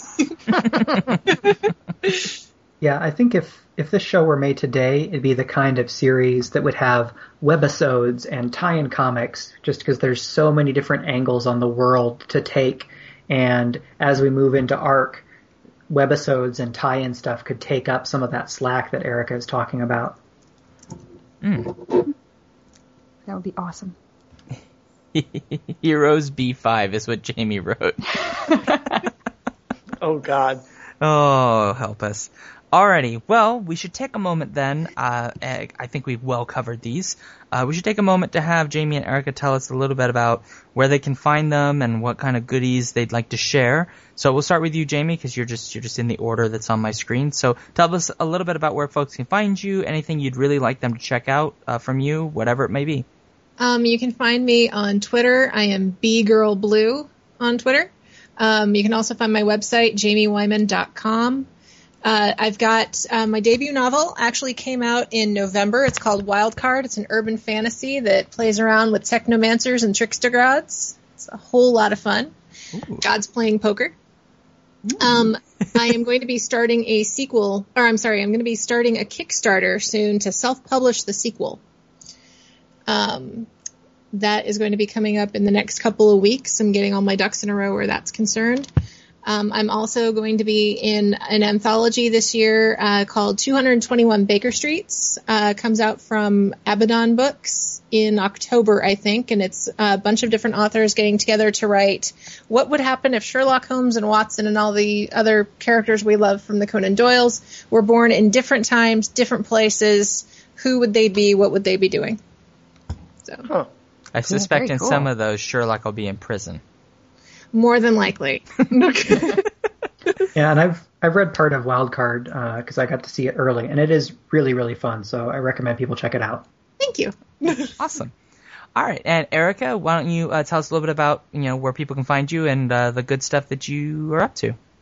Yeah, I think if if this show were made today, it'd be the kind of series that would have webisodes and tie-in comics, just because there's so many different angles on the world to take. And as we move into arc, webisodes and tie-in stuff could take up some of that slack that Erica is talking about. Mm. That would be awesome. Heroes B five is what Jamie wrote. Oh, God. Oh, help us. Alrighty, well, we should take a moment then. Uh, I think we've well covered these. Uh, we should take a moment to have Jamie and Erica tell us a little bit about where they can find them and what kind of goodies they'd like to share. So we'll start with you, Jamie, because you're just you're just in the order that's on my screen. So tell us a little bit about where folks can find you, anything you'd really like them to check out uh, from you, whatever it may be. Um, you can find me on Twitter. I am bgirlblue on Twitter. Um, you can also find my website, jamie wyman dot com. Uh, I've got uh, my debut novel actually came out in November. It's called Wildcard. It's an urban fantasy that plays around with technomancers and trickster gods. It's a whole lot of fun. Ooh. Gods playing poker. Um, I am going to be starting a sequel, or I'm sorry, I'm going to be starting a Kickstarter soon to self-publish the sequel. Um, that is going to be coming up in the next couple of weeks. I'm getting all my ducks in a row where that's concerned. Um, I'm also going to be in an anthology this year uh, called two hundred twenty-one Baker Streets. Uh, comes out from Abaddon Books in October, I think, and it's a bunch of different authors getting together to write what would happen if Sherlock Holmes and Watson and all the other characters we love from the Conan Doyles were born in different times, different places. Who would they be? What would they be doing? So, Huh. I suspect very in cool. some of those, Sherlock will be in prison. more than likely. Yeah, and I've I've read part of Wildcard because uh, I got to see it early, and it is really, really fun. So I recommend people check it out. Thank you. Awesome. All right, and Erica, why don't you uh, tell us a little bit about you know where people can find you and uh, the good stuff that you are up to?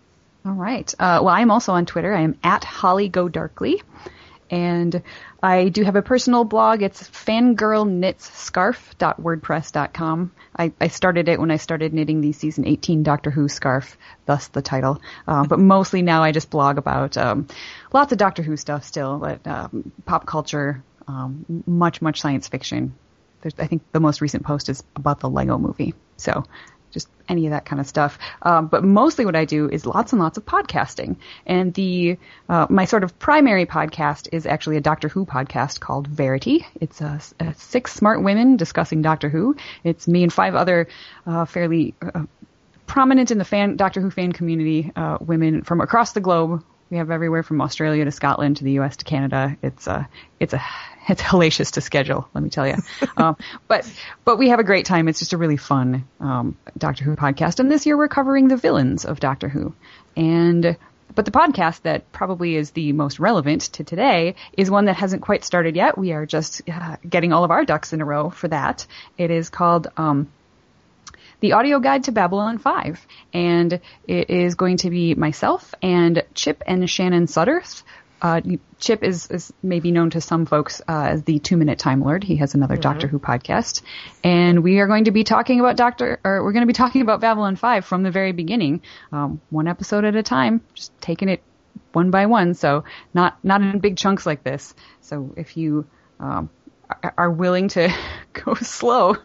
All right. Uh, well, I am also on Twitter. I am at Holly Go Darkly. And I do have a personal blog. It's fangirl knits scarf dot wordpress dot com. I, I started it when I started knitting the season eighteen Doctor Who scarf, thus the title. Uh, but mostly now I just blog about um, lots of Doctor Who stuff still, but um, pop culture, um, much, much science fiction. There's, I think the most recent post is about the Lego movie. So just any of that kind of stuff. Um, but mostly what I do is lots and lots of podcasting. And the uh, my sort of primary podcast is actually a Doctor Who podcast called Verity. It's a, a six smart women discussing Doctor Who. It's me and five other uh, fairly uh, prominent in the fan Doctor Who fan community uh, women from across the globe. We have everywhere from Australia to Scotland to the U S to Canada. It's a, it's a, it's hellacious to schedule, let me tell you. um, but, but we have a great time. It's just a really fun, um, Doctor Who podcast. And this year we're covering the villains of Doctor Who. And, but the podcast that probably is the most relevant to today is one that hasn't quite started yet. We are just uh, getting all of our ducks in a row for that. It is called, um, The Audio Guide to Babylon five, and it is going to be myself and Chip and Shannon Sutters. Uh, Chip is, is maybe known to some folks uh, as the Two Minute Time Lord. He has another mm-hmm. Doctor Who podcast, and we are going to be talking about Doctor, or we're going to be talking about Babylon five from the very beginning, um, one episode at a time, just taking it one by one. So not not in big chunks like this. So if you um, are willing to go slow.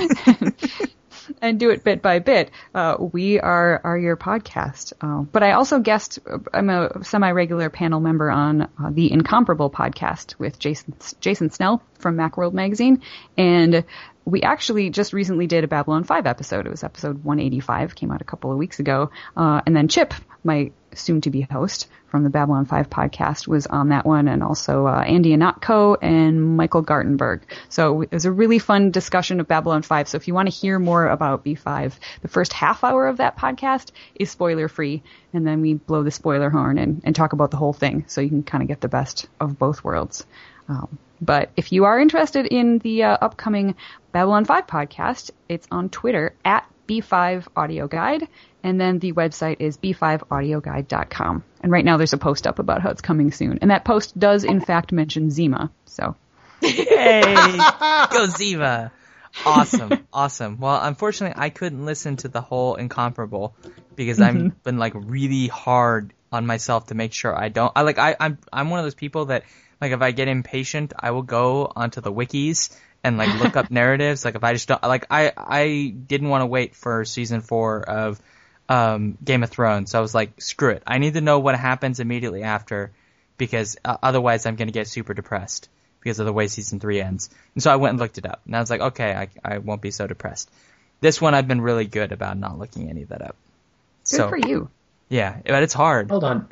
And do it bit by bit. Uh, we are, are your podcast. Uh, but I also guest, I'm a semi-regular panel member on uh, the Incomparable podcast with Jason, Jason Snell from Macworld magazine. And we actually just recently did a Babylon five episode. It was episode one eighty-five, came out a couple of weeks ago. Uh, and then Chip, my soon-to-be host from the Babylon five podcast, was on that one, and also uh, Andy Anatko and Michael Gartenberg. So it was a really fun discussion of Babylon five. So if you want to hear more about B five, the first half hour of that podcast is spoiler-free, and then we blow the spoiler horn and, and talk about the whole thing, so you can kind of get the best of both worlds. Um, but if you are interested in the uh, upcoming Babylon five podcast, it's on Twitter at B five Audio Guide, and then the website is b five audio guide dot com. And right now there's a post up about how it's coming soon. And that post does, in fact, mention Zima. So, yay! Go Zima! Awesome, awesome. Well, unfortunately, I couldn't listen to the whole Incomparable because mm-hmm. I've been like really hard on myself to make sure I don't. I like I I'm I'm one of those people that like if I get impatient, I will go onto the wikis and like look up narratives. Like if I just don't like I I didn't want to wait for season four of um Game of Thrones, so I was like, screw it. I need to know what happens immediately after, because uh, otherwise I'm going to get super depressed because of the way season three ends. And so I went and looked it up, and I was like, okay, I I won't be so depressed. This one I've been really good about not looking any of that up. Good so, for you. Yeah, but it's hard. Hold on.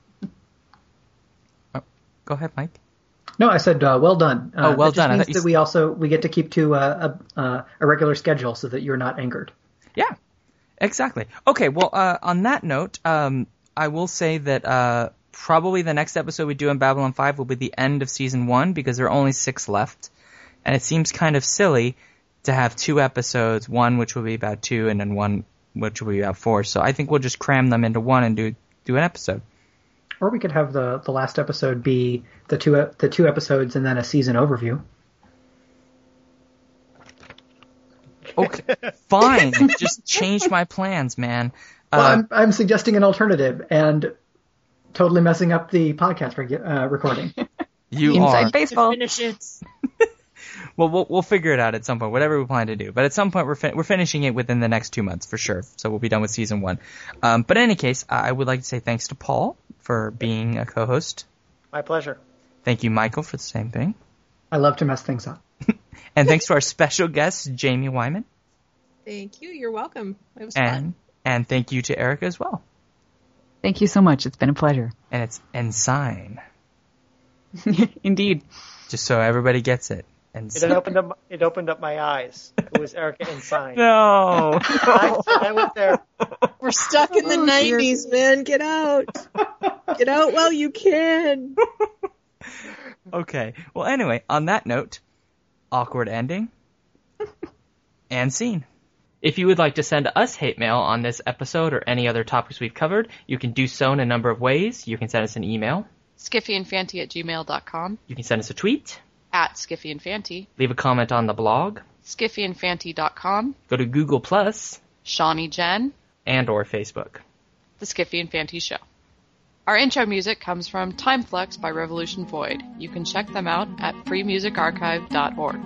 Oh, go ahead, Mike. No, I said uh, well done. Uh, oh, well that just done. Means I that you... we also we get to keep to uh, a, a a regular schedule so that you're not angered. Yeah, exactly. Okay, well, uh, on that note, um, I will say that uh, probably the next episode we do in Babylon five will be the end of season one, because there are only six left, and it seems kind of silly to have two episodes, one which will be about two, and then one which will be about four. So I think we'll just cram them into one and do do an episode. Or we could have the, the last episode be the two the two episodes and then a season overview. Okay, fine. Just change my plans, man. Well, uh, I'm I'm suggesting an alternative and totally messing up the podcast reg- uh, recording. You Inside are. baseball. Finish it. Well, we'll we'll figure it out at some point, whatever we plan to do. But at some point, we're fin- we're finishing it within the next two months for sure. So we'll be done with season one. Um, but in any case, I would like to say thanks to Paul for being a co-host. My pleasure. Thank you, Michael, for the same thing. I love to mess things up. And thanks to our special guest, Jamie Wyman. Thank you. You're welcome. It was and, fun. And thank you to Erica as well. Thank you so much. It's been a pleasure. And it's Ensign. Indeed. Just so everybody gets it. It opened up. It opened up my eyes. It was Erica Ensign. No, I, I went there. We're stuck in the Oh, nineties, man. Get out. Get out while you can. Okay. Well, anyway, on that note, awkward ending and scene. If you would like to send us hate mail on this episode or any other topics we've covered, you can do so in a number of ways. You can send us an email. skiffyandfanty at gmail dot com. You can send us a tweet. At skiffyandfanty. Leave a comment on the blog. skiffyandfanty dot com. Go to Google Plus. Shawnee Jen. And or Facebook. The Skiffy and Fanty Show. Our intro music comes from Timeflux by Revolution Void. You can check them out at free music archive dot org.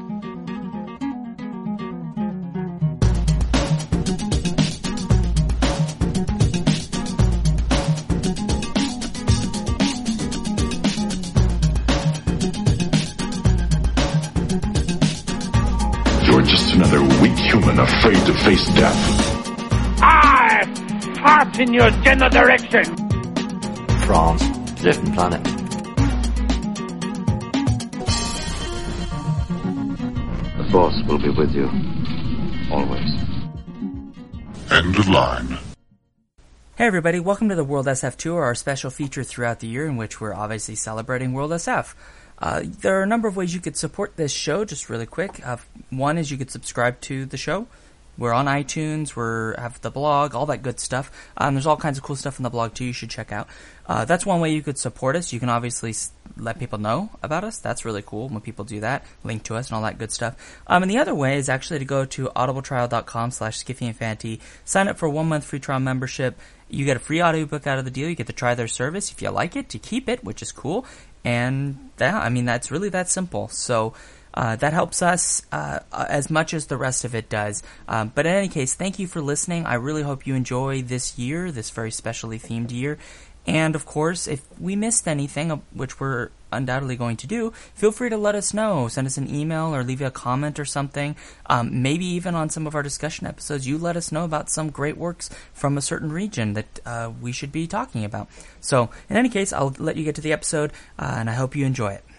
You're just another weak human afraid to face death. I fart in your general direction. France, different planet. The Force will be with you, always. End of line. Hey everybody, welcome to the World S F Tour, our special feature throughout the year in which we're obviously celebrating World S F. Uh, there are a number of ways you could support this show, just really quick. Uh, one is you could subscribe to the show. We're on iTunes, we have the blog, all that good stuff. Um, there's all kinds of cool stuff in the blog too you should check out. Uh, that's one way you could support us. You can obviously s- let people know about us. That's really cool when people do that. Link to us and all that good stuff. Um, and the other way is actually to go to audibletrial.com slash skiffyandfanty, sign up for a one month free trial membership. You get a free audiobook out of the deal. You get to try their service. If you like it, to keep it, which is cool. And that, I mean, that's really that simple. So, Uh, that helps us uh, as much as the rest of it does. Um, but in any case, thank you for listening. I really hope you enjoy this year, this very specially themed year. And, of course, if we missed anything, which we're undoubtedly going to do, feel free to let us know. Send us an email or leave a comment or something. Um, maybe even on some of our discussion episodes, you let us know about some great works from a certain region that uh, we should be talking about. So, in any case, I'll let you get to the episode, uh, and I hope you enjoy it.